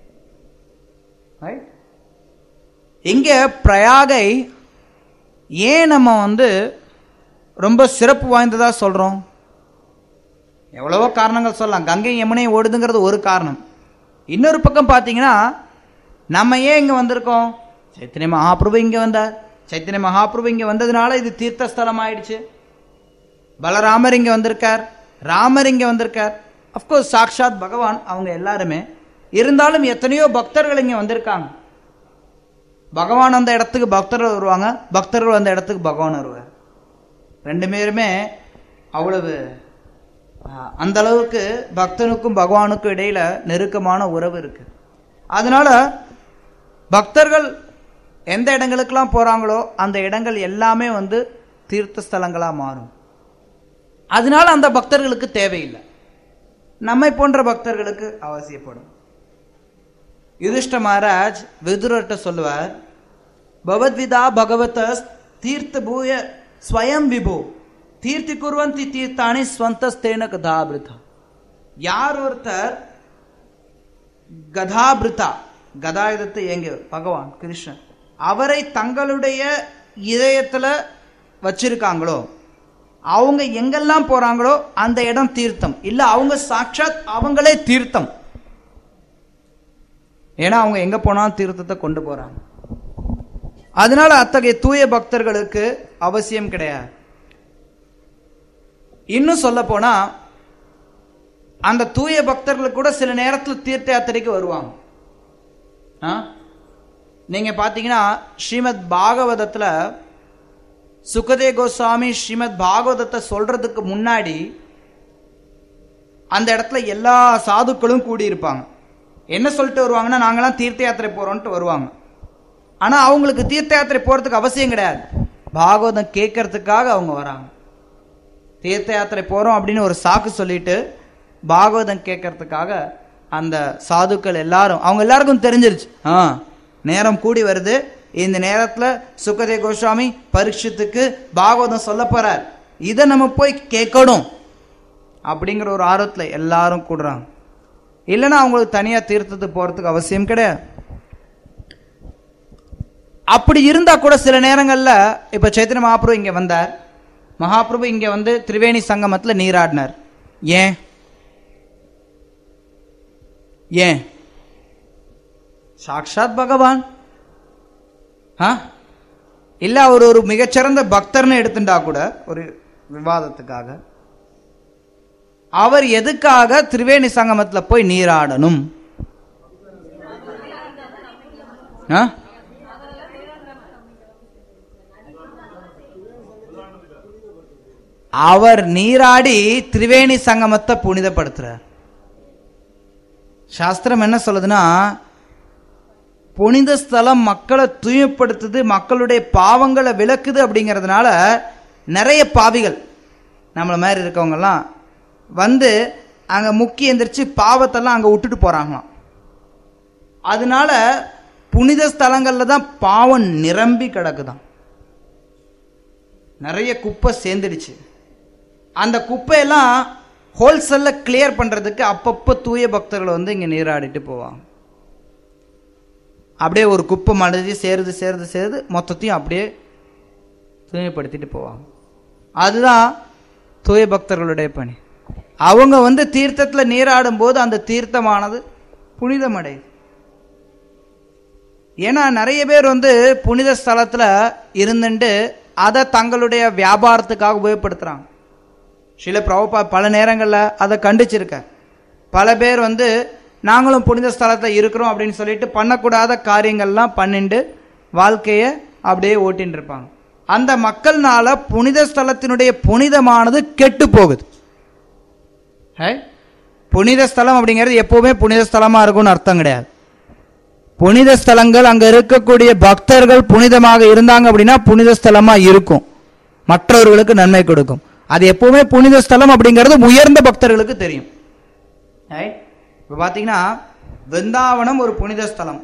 இங்கே பிரயாகை ஏன் நம்ம வந்து ரொம்ப சிறப்பு வாய்ந்ததா சொல்கிறோம்? எவ்வளவோ காரணங்கள் சொல்லலாம். கங்கை யமுனை ஓடுதுங்கிறது ஒரு காரணம். இன்னொரு பக்கம் பார்த்தீங்கன்னா, நம்ம ஏன் இங்கே வந்திருக்கோம்? சைத்தன்ய மகாபிரபு இங்கே வந்தார். சைத்தன்ய மகாபிரபு இங்கே வந்ததுனால இது தீர்த்த ஸ்தலம் ஆயிடுச்சு. பலராமர் இங்கே வந்திருக்கார், ராமர் இங்கே வந்திருக்கார். அஃப்கோர்ஸ் சாக்ஷாத் பகவான் அவங்க எல்லாருமே. இருந்தாலும் எத்தனையோ பக்தர்கள் இங்கே வந்திருக்காங்க. பகவான் அந்த இடத்துக்கு பக்தர்கள் வருவாங்க, பக்தர்கள் அந்த இடத்துக்கு பகவான் வருவார். ரெண்டு பேருமே அவ்வளவு அந்த அளவுக்கு பக்தனுக்கும் பகவானுக்கும் இடையில நெருக்கமான உறவு இருக்கு. அதனால பக்தர்கள் எந்த இடங்களுக்கெல்லாம் போறாங்களோ அந்த இடங்கள் எல்லாமே வந்து தீர்த்த ஸ்தலங்களா மாறும். அதனால அந்த பக்தர்களுக்கு தேவையில்லை, நம்மை போன்ற பக்தர்களுக்கு அவசியப்படும். யுதிஷ்ட மகாராஜ் விதுரர்கிட்ட சொல்லுவார், பகவத்விதா பகவத தீர்த்த பூய ஸ்வயம் விபோ தீர்த்தி குர்வந்தி தீர்த்தானி ஸ்வந்தஸ்தேன கதாபிருதா. யார் ஒருத்தர் கதாபிருதா, கதாயுதத்தை ஏங்கியவர் பகவான் கிருஷ்ணன், அவரை தங்களுடைய இதயத்துல வச்சிருக்காங்களோ, அவங்க எங்கெல்லாம் போறாங்களோ அந்த இடம் தீர்த்தம். இல்ல அவங்க சாட்சாத் அவங்களே தீர்த்தம். ஏன்னா அவங்க எங்க போனாலும் தீர்த்தத்தை கொண்டு போறாங்க. அதனால அத்தகைய தூய பக்தர்களுக்கு அவசியம் கிடையாது. இன்னும் சொல்ல போனா, அந்த தூய பக்தர்கள் கூட சில நேரத்தில் தீர்த்த யாத்திரைக்கு வருவாங்க. நீங்க பாத்தீங்கன்னா ஸ்ரீமத் பாகவதத்துல சுகதேவ் கோஸ்வாமி ஸ்ரீமத் பாகவதத்தை சொல்றதுக்கு முன்னாடி அந்த இடத்துல எல்லா சாதுக்களும் கூடியிருப்பாங்க. என்ன சொல்லிட்டு வருவாங்கன்னா, நாங்களாம் தீர்த்த யாத்திரை போறோம்ட்டு வருவாங்க. ஆனா அவங்களுக்கு தீர்த்த யாத்திரை போறதுக்கு அவசியம் கிடையாது, பாகவதம் கேட்கறதுக்காக அவங்க வராங்க. தீர்த்த யாத்திரை போறோம் அப்படின்னு ஒரு சாக்கு சொல்லிட்டு பாகவதம் கேட்கறதுக்காக அந்த சாதுக்கள் எல்லாரும், அவங்க எல்லாருக்கும் தெரிஞ்சிருச்சு, ஆ நேரம் கூடி வருது, இந்த நேரத்துல சுகதேவ் கோஸ்வாமி பரீட்சித்துக்கு பாகவதம் சொல்ல போறார், இதை நம்ம போய் கேட்கணும் அப்படிங்கிற ஒரு ஆர்வத்துல எல்லாரும் கூடுறாங்க. இல்லைன்னா அவங்களுக்கு தனியா தீர்த்தத்துக்கு போறதுக்கு அவசியம் கிடையாது. அப்படி இருந்தா கூட சில நேரங்கள்ல, இப்ப சைத்தன்ய மகாபிரபு இங்க வந்தார், மகாபிரபு இங்க வந்து திரிவேணி சங்கமத்துல நீராடினார். ஏன் ஏன் சாக்ஷாத் பகவான் இல்ல அவர் ஒரு மிகச்சிறந்த பக்தர்னு எடுத்துட்டா கூட ஒரு விவாதத்துக்காக, அவர் எதுக்காக திரிவேணி சங்கமத்துல போய் நீராடணும்? அவர் நீராடி திரிவேணி சங்கமத்தை புனிதப்படுத்துறார். சாஸ்திரம் என்ன சொல்லுதுன்னா, புனித ஸ்தலம் மக்களை தூய்மைப்படுத்துது, மக்களுடைய பாவங்களை விலக்குது. அப்படிங்கிறதுனால நிறைய பாவிகள் நம்மள மாதிரி இருக்கவங்கெல்லாம் வந்து அங்க முக்கி எந்திரிச்சு பாவத்தெல்லாம் அங்க விட்டுட்டு போறாங்களாம். அதனால புனித ஸ்தலங்கள்ல தான் பாவம் நிரம்பி கிடக்குதான். நிறைய குப்பை சேர்ந்துடுச்சு. அந்த குப்பையெல்லாம் ஹோல்சேல்ல கிளியர் பண்றதுக்கு அப்பப்போ தூய பக்தர்கள் வந்து இங்க நீராடிட்டு போவாங்க. அப்படியே ஒரு குப்பை மனதி சேருது சேருது சேருது மொத்தத்தையும் அப்படியே தூய்மைப்படுத்திட்டு போவாங்க. அதுதான் தூய பக்தர்களுடைய பணி. அவங்க வந்து தீர்த்தத்துல நீராடும் போது அந்த தீர்த்தமானது புனிதமடை. ஏன்னா நிறைய பேர் வந்து புனித ஸ்தலத்துல இருந்துட்டு அதை தங்களுடைய வியாபாரத்துக்காக உபயோகப்படுத்துறாங்க. ஸ்ரீல பிரபுபா பல நேரங்களில் அதை கண்டிச்சிருக்க. பல பேர் வந்து நாங்களும் புனித ஸ்தலத்தில் இருக்கிறோம் அப்படின்னு சொல்லிட்டு பண்ணக்கூடாத காரியங்கள்லாம் பண்ணிட்டு வாழ்க்கையை அப்படியே ஓட்டின்னு இருப்பாங்க. அந்த மக்கள்னால புனித ஸ்தலத்தினுடைய புனிதமானது கெட்டு போகுது. புனித ஸ்தலம் அப்படிங்கிறது எப்பவுமே புனித ஸ்தலமா இருக்கும்னு அர்த்தம் கிடையாது. புனித ஸ்தலங்கள் அங்க இருக்கக்கூடிய பக்தர்கள் புனிதமாக இருந்தாங்க அப்படின்னா புனித ஸ்தலமா இருக்கும், மற்றவர்களுக்கு நன்மை கொடுக்கும். அது எப்பவுமே புனித ஸ்தலம் அப்படிங்கிறது உயர்ந்த பக்தர்களுக்கு தெரியும். இப்ப பாத்தீங்கன்னா விருந்தாவனம் ஒரு புனித ஸ்தலம்.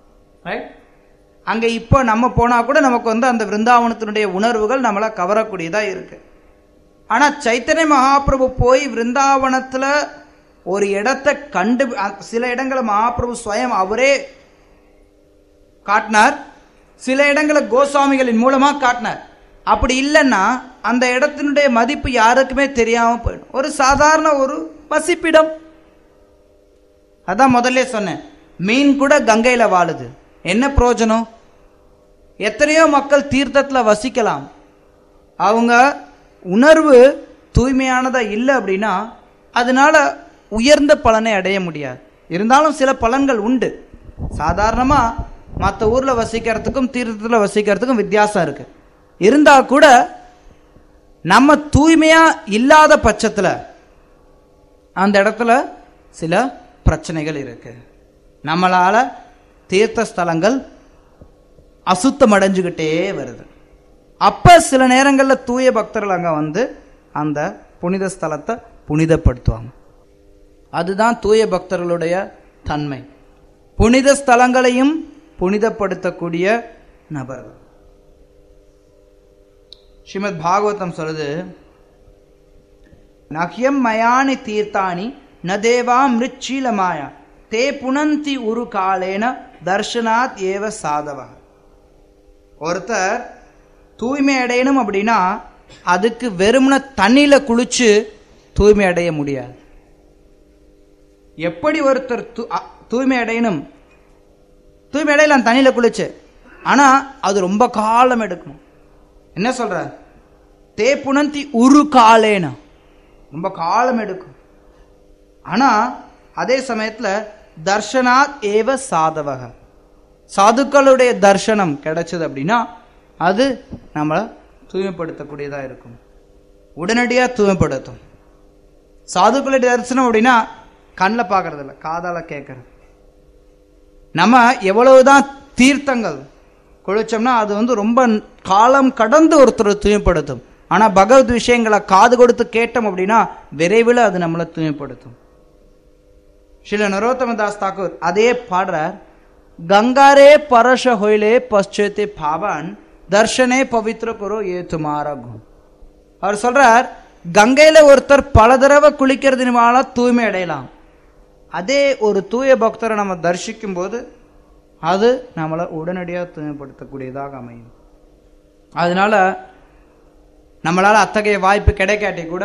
அங்க இப்போ நம்ம போனா கூட நமக்கு வந்து அந்த விருந்தாவனத்தினுடைய உணர்வுகள் நம்மளை கவரக்கூடியதா இருக்கு. ஆனா சைத்தன்ய மகாபிரபு போய் விருந்தாவனத்துல ஒரு இடத்தை கண்டு, சில இடங்களை மகாபிரபு ஸ்வயம் அவரே காட்டினார், சில இடங்களை கோஸ்வாமிகளின் மூலமா காட்டினார். அப்படி இல்லைன்னா அந்த இடத்தினுடைய மதிப்பு யாருக்குமே தெரியாம போயிடும். ஒரு சாதாரண ஒரு வசிப்பிடம். அதான் முதல்ல சொன்னேன், மீன் கூட கங்கையில வாழுது, என்ன பிரயோஜனம்? எத்தனையோ மக்கள் தீர்த்தத்துல வசிக்கலாம், அவங்க உணர்வு தூய்மையானதா இல்லை அப்படின்னா அதனால உயர்ந்த பலனை அடைய முடியாது. இருந்தாலும் சில பலன்கள் உண்டு. சாதாரணமா மற்ற ஊர்ல வசிக்கிறதுக்கும் தீர்த்தத்துல வசிக்கிறதுக்கும் வித்தியாசம் இருக்கு. இருந்தா கூட நம்ம தூய்மையா இல்லாத பட்சத்துல அந்த இடத்துல சில பிரச்சனைகள் இருக்கு. நம்மளால தீர்த்த ஸ்தலங்கள் அசுத்தம் அடைஞ்சுக்கிட்டே வருது. அப்ப சில நேரங்களில் தூய பக்தர்கள் அங்க வந்து அந்த புனித ஸ்தலத்தை புனிதப்படுத்துவாங்க. அதுதான் தூய பக்தர்களுடைய தன்மை. புனித ஸ்தலங்களையும் புனிதப்படுத்தக்கூடிய நபர்கள். ஸ்ரீமத் பாகவதம் சொல்லுது, நஹ்யம் மயானி தீர்த்தானி ந தேவா மிருச்சீலமாயா தே புனந்தி உரு காலேன தர்ஷனாத் ஏவ சாதவ. ஒருத்தர் தூய்மை அடையணும் அப்படின்னா அதுக்கு வெறுமன தண்ணியில குளிச்சு தூய்மை அடைய முடியாது. எப்படி ஒருத்தர் தூய்மை அடையணும்? தூய்மை அடையலாம் தண்ணியில குளிச்சு, ஆனா அது ரொம்ப காலம் எடுக்கும். என்ன சொல்ற? தே புனந்தி உரு காலேன, ரொம்ப காலம் எடுக்கும். ஆனா அதே சமயத்துல தர்ஷனாத் ஏவ சாதவக, சாதுக்களுடைய தர்சனம் கிடைச்சது அப்படின்னா அது நம்மளை தூய்மைப்படுத்தக்கூடியதா இருக்கும், உடனடியா தூய்மைப்படுத்தும். சாதுக்களுடைய தரிசனம் அப்படின்னா கண்ணில் பார்க்கறது இல்லை, காதால கேட்கறது. நம்ம எவ்வளவுதான் தீர்த்தங்கள் குளிச்சோம்னா அது வந்து ரொம்ப காலம் கடந்து ஒருத்தர் தூய்மைப்படுத்தும். ஆனா பகவத் விஷயங்களை காது கொடுத்து கேட்டோம் அப்படின்னா விரைவில் அது நம்மளை தூய்மைப்படுத்தும். ஸ்ரீல நரோத்தம தாஸ் தாக்கூர் அதே பாடுறார், கங்காரே பரஷ ஹொயிலே பశ్చేతే பாவன் தர்ஷனே பவித்ர குரு ஏ துமாரா குண். அவர் சொல்றார், கங்கையில ஒருத்தர் பல தடவை குளிக்கிறதுனால தூய்மை அடையலாம். அதே ஒரு தூய பக்தரை நம்ம தரிசிக்கும் போது அது நம்மளை உடனடியாக தூய்மைப்படுத்தக்கூடியதாக அமையும். அதனால நம்மளால அத்தகைய வாய்ப்பு கிடைக்காட்டி கூட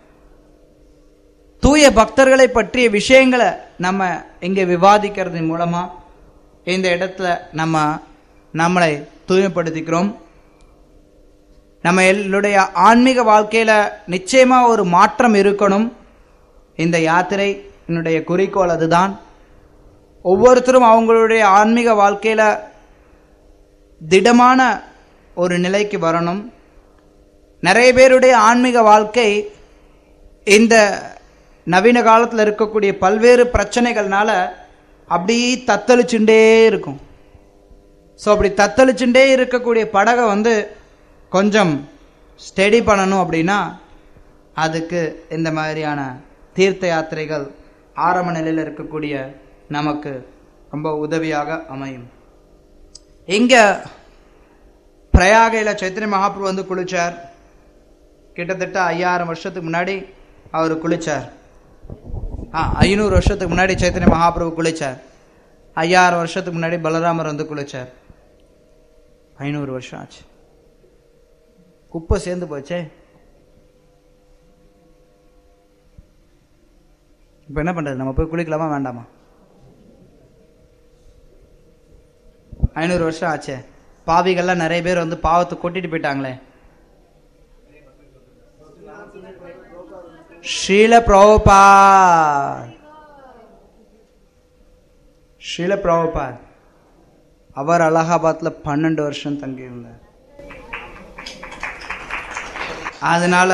தூய பக்தர்களை பற்றிய விஷயங்களை நம்ம இங்க விவாதிக்கிறது மூலமா இந்த இடத்துல நம்ம நம்மளை தூய்மைப்படுத்திக்கிறோம். நம்ம எல்லுடைய ஆன்மீக வாழ்க்கையில நிச்சயமா ஒரு மாற்றம் இருக்கணும். இந்த யாத்திரை என்னுடைய குறிக்கோள் அதுதான். ஒவ்வொருத்தரும் அவங்களுடைய ஆன்மீக வாழ்க்கையில திடமான ஒரு நிலைக்கு வரணும். நிறைய பேருடைய ஆன்மீக வாழ்க்கை இந்த நவீன காலத்தில் இருக்கக்கூடிய பல்வேறு பிரச்சனைகள்னால அப்படி தத்தளிச்சுட்டே இருக்கும். ஸோ அப்படி தத்தளிச்சுட்டே இருக்கக்கூடிய படகை வந்து கொஞ்சம் ஸ்டெடி பண்ணணும் அப்படின்னா அதுக்கு இந்த மாதிரியான தீர்த்த யாத்திரைகள் ஆரம்ப நிலையில் இருக்கக்கூடிய நமக்கு ரொம்ப உதவியாக அமையும். இங்க பிரயாகையில் சைத்தன்ய மகாபிரபு வந்து குளிச்சார். கிட்டத்தட்ட ஐயாயிரம் வருஷத்துக்கு முன்னாடி அவர் குளிச்சார். ஆ ஐநூறு வருஷத்துக்கு முன்னாடி சைத்தன்ய மகாபிரபு குளிச்சார். ஐயாயிரம் வருஷத்துக்கு முன்னாடி பலராமர் வந்து குளிச்சார். ஐநூறு வருஷம் ஆச்சு. குப்பை சேர்ந்து போச்சே. இப்ப என்ன பண்றது? நம்ம போய் குளிக்கலாமா வேண்டாமா? ஐநூறு வருஷம் ஆச்சே. பாவிகள்லாம் நிறைய பேர் வந்து பாவத்தை கொட்டிட்டு போயிட்டாங்களே. ஸ்ரீல பிரபுபாத் ஸ்ரீல பிரபுபாத் அவர் அலகாபாத்ல பன்னெண்டு வருஷம் தங்கியிருந்தார். அதனால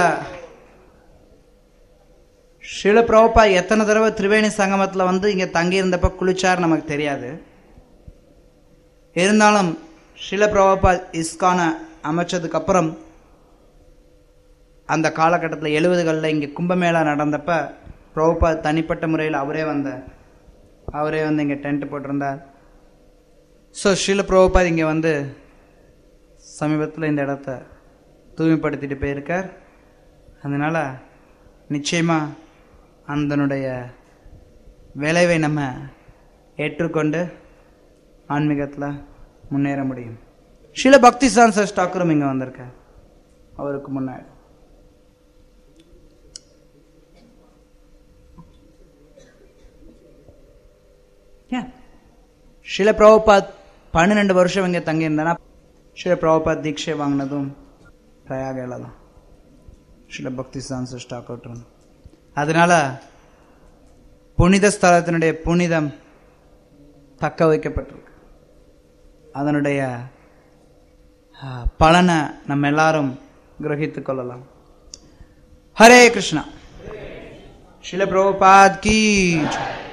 ஸ்ரீல பிரபுபா எத்தனை தடவை திரிவேணி சங்கமத்தில் வந்து இங்கே தங்கியிருந்தப்ப குளிச்சார் நமக்கு தெரியாது. இருந்தாலும் ஸ்ரீல பிரபுபா இஸ்கானை அமைச்சதுக்கு அப்புறம் அந்த காலகட்டத்தில் எழுபதுகளில் இங்கே கும்பமேளா நடந்தப்ப பிரபுபா தனிப்பட்ட முறையில் அவரே வந்தார். அவரே வந்து இங்கே டென்ட் போட்டிருந்தார். ஸோ ஸ்ரீல பிரபுபா இங்கே வந்து சமீபத்தில் இந்த இடத்த தூய்மைப்படுத்திட்டு போயிருக்கார். அதனால நிச்சயமாக அதனுடைய விளைவை நம்ம ஏற்றுக்கொண்டு ஆன்மீகத்தில் முன்னேற முடியும். ஸ்ரீல பக்தி சான்சஸ் டாக்கரும் இங்கே வந்திருக்கார். அவருக்கு முன்னாடி ஸ்ரீல பிரபுபாத் பன்னிரெண்டு வருஷம் இங்கே தங்கியிருந்தேன்னா ஸ்ரீல பிரபுபாத் தீட்சை வாங்கினதும் பிரயாகையில தான். ஸ்ரீல பக்தி சான்சஸ் டாக்கர். அதனால புனித ஸ்தலத்தினுடைய புனிதம் தக்க வைக்கப்பட்டிருக்கு. அதனுடைய பலனை நம்ம எல்லாரும் கிரகித்துக் கொள்ளலாம். ஹரே கிருஷ்ணா. ஸ்ரீல பிரபுபாத் கீ.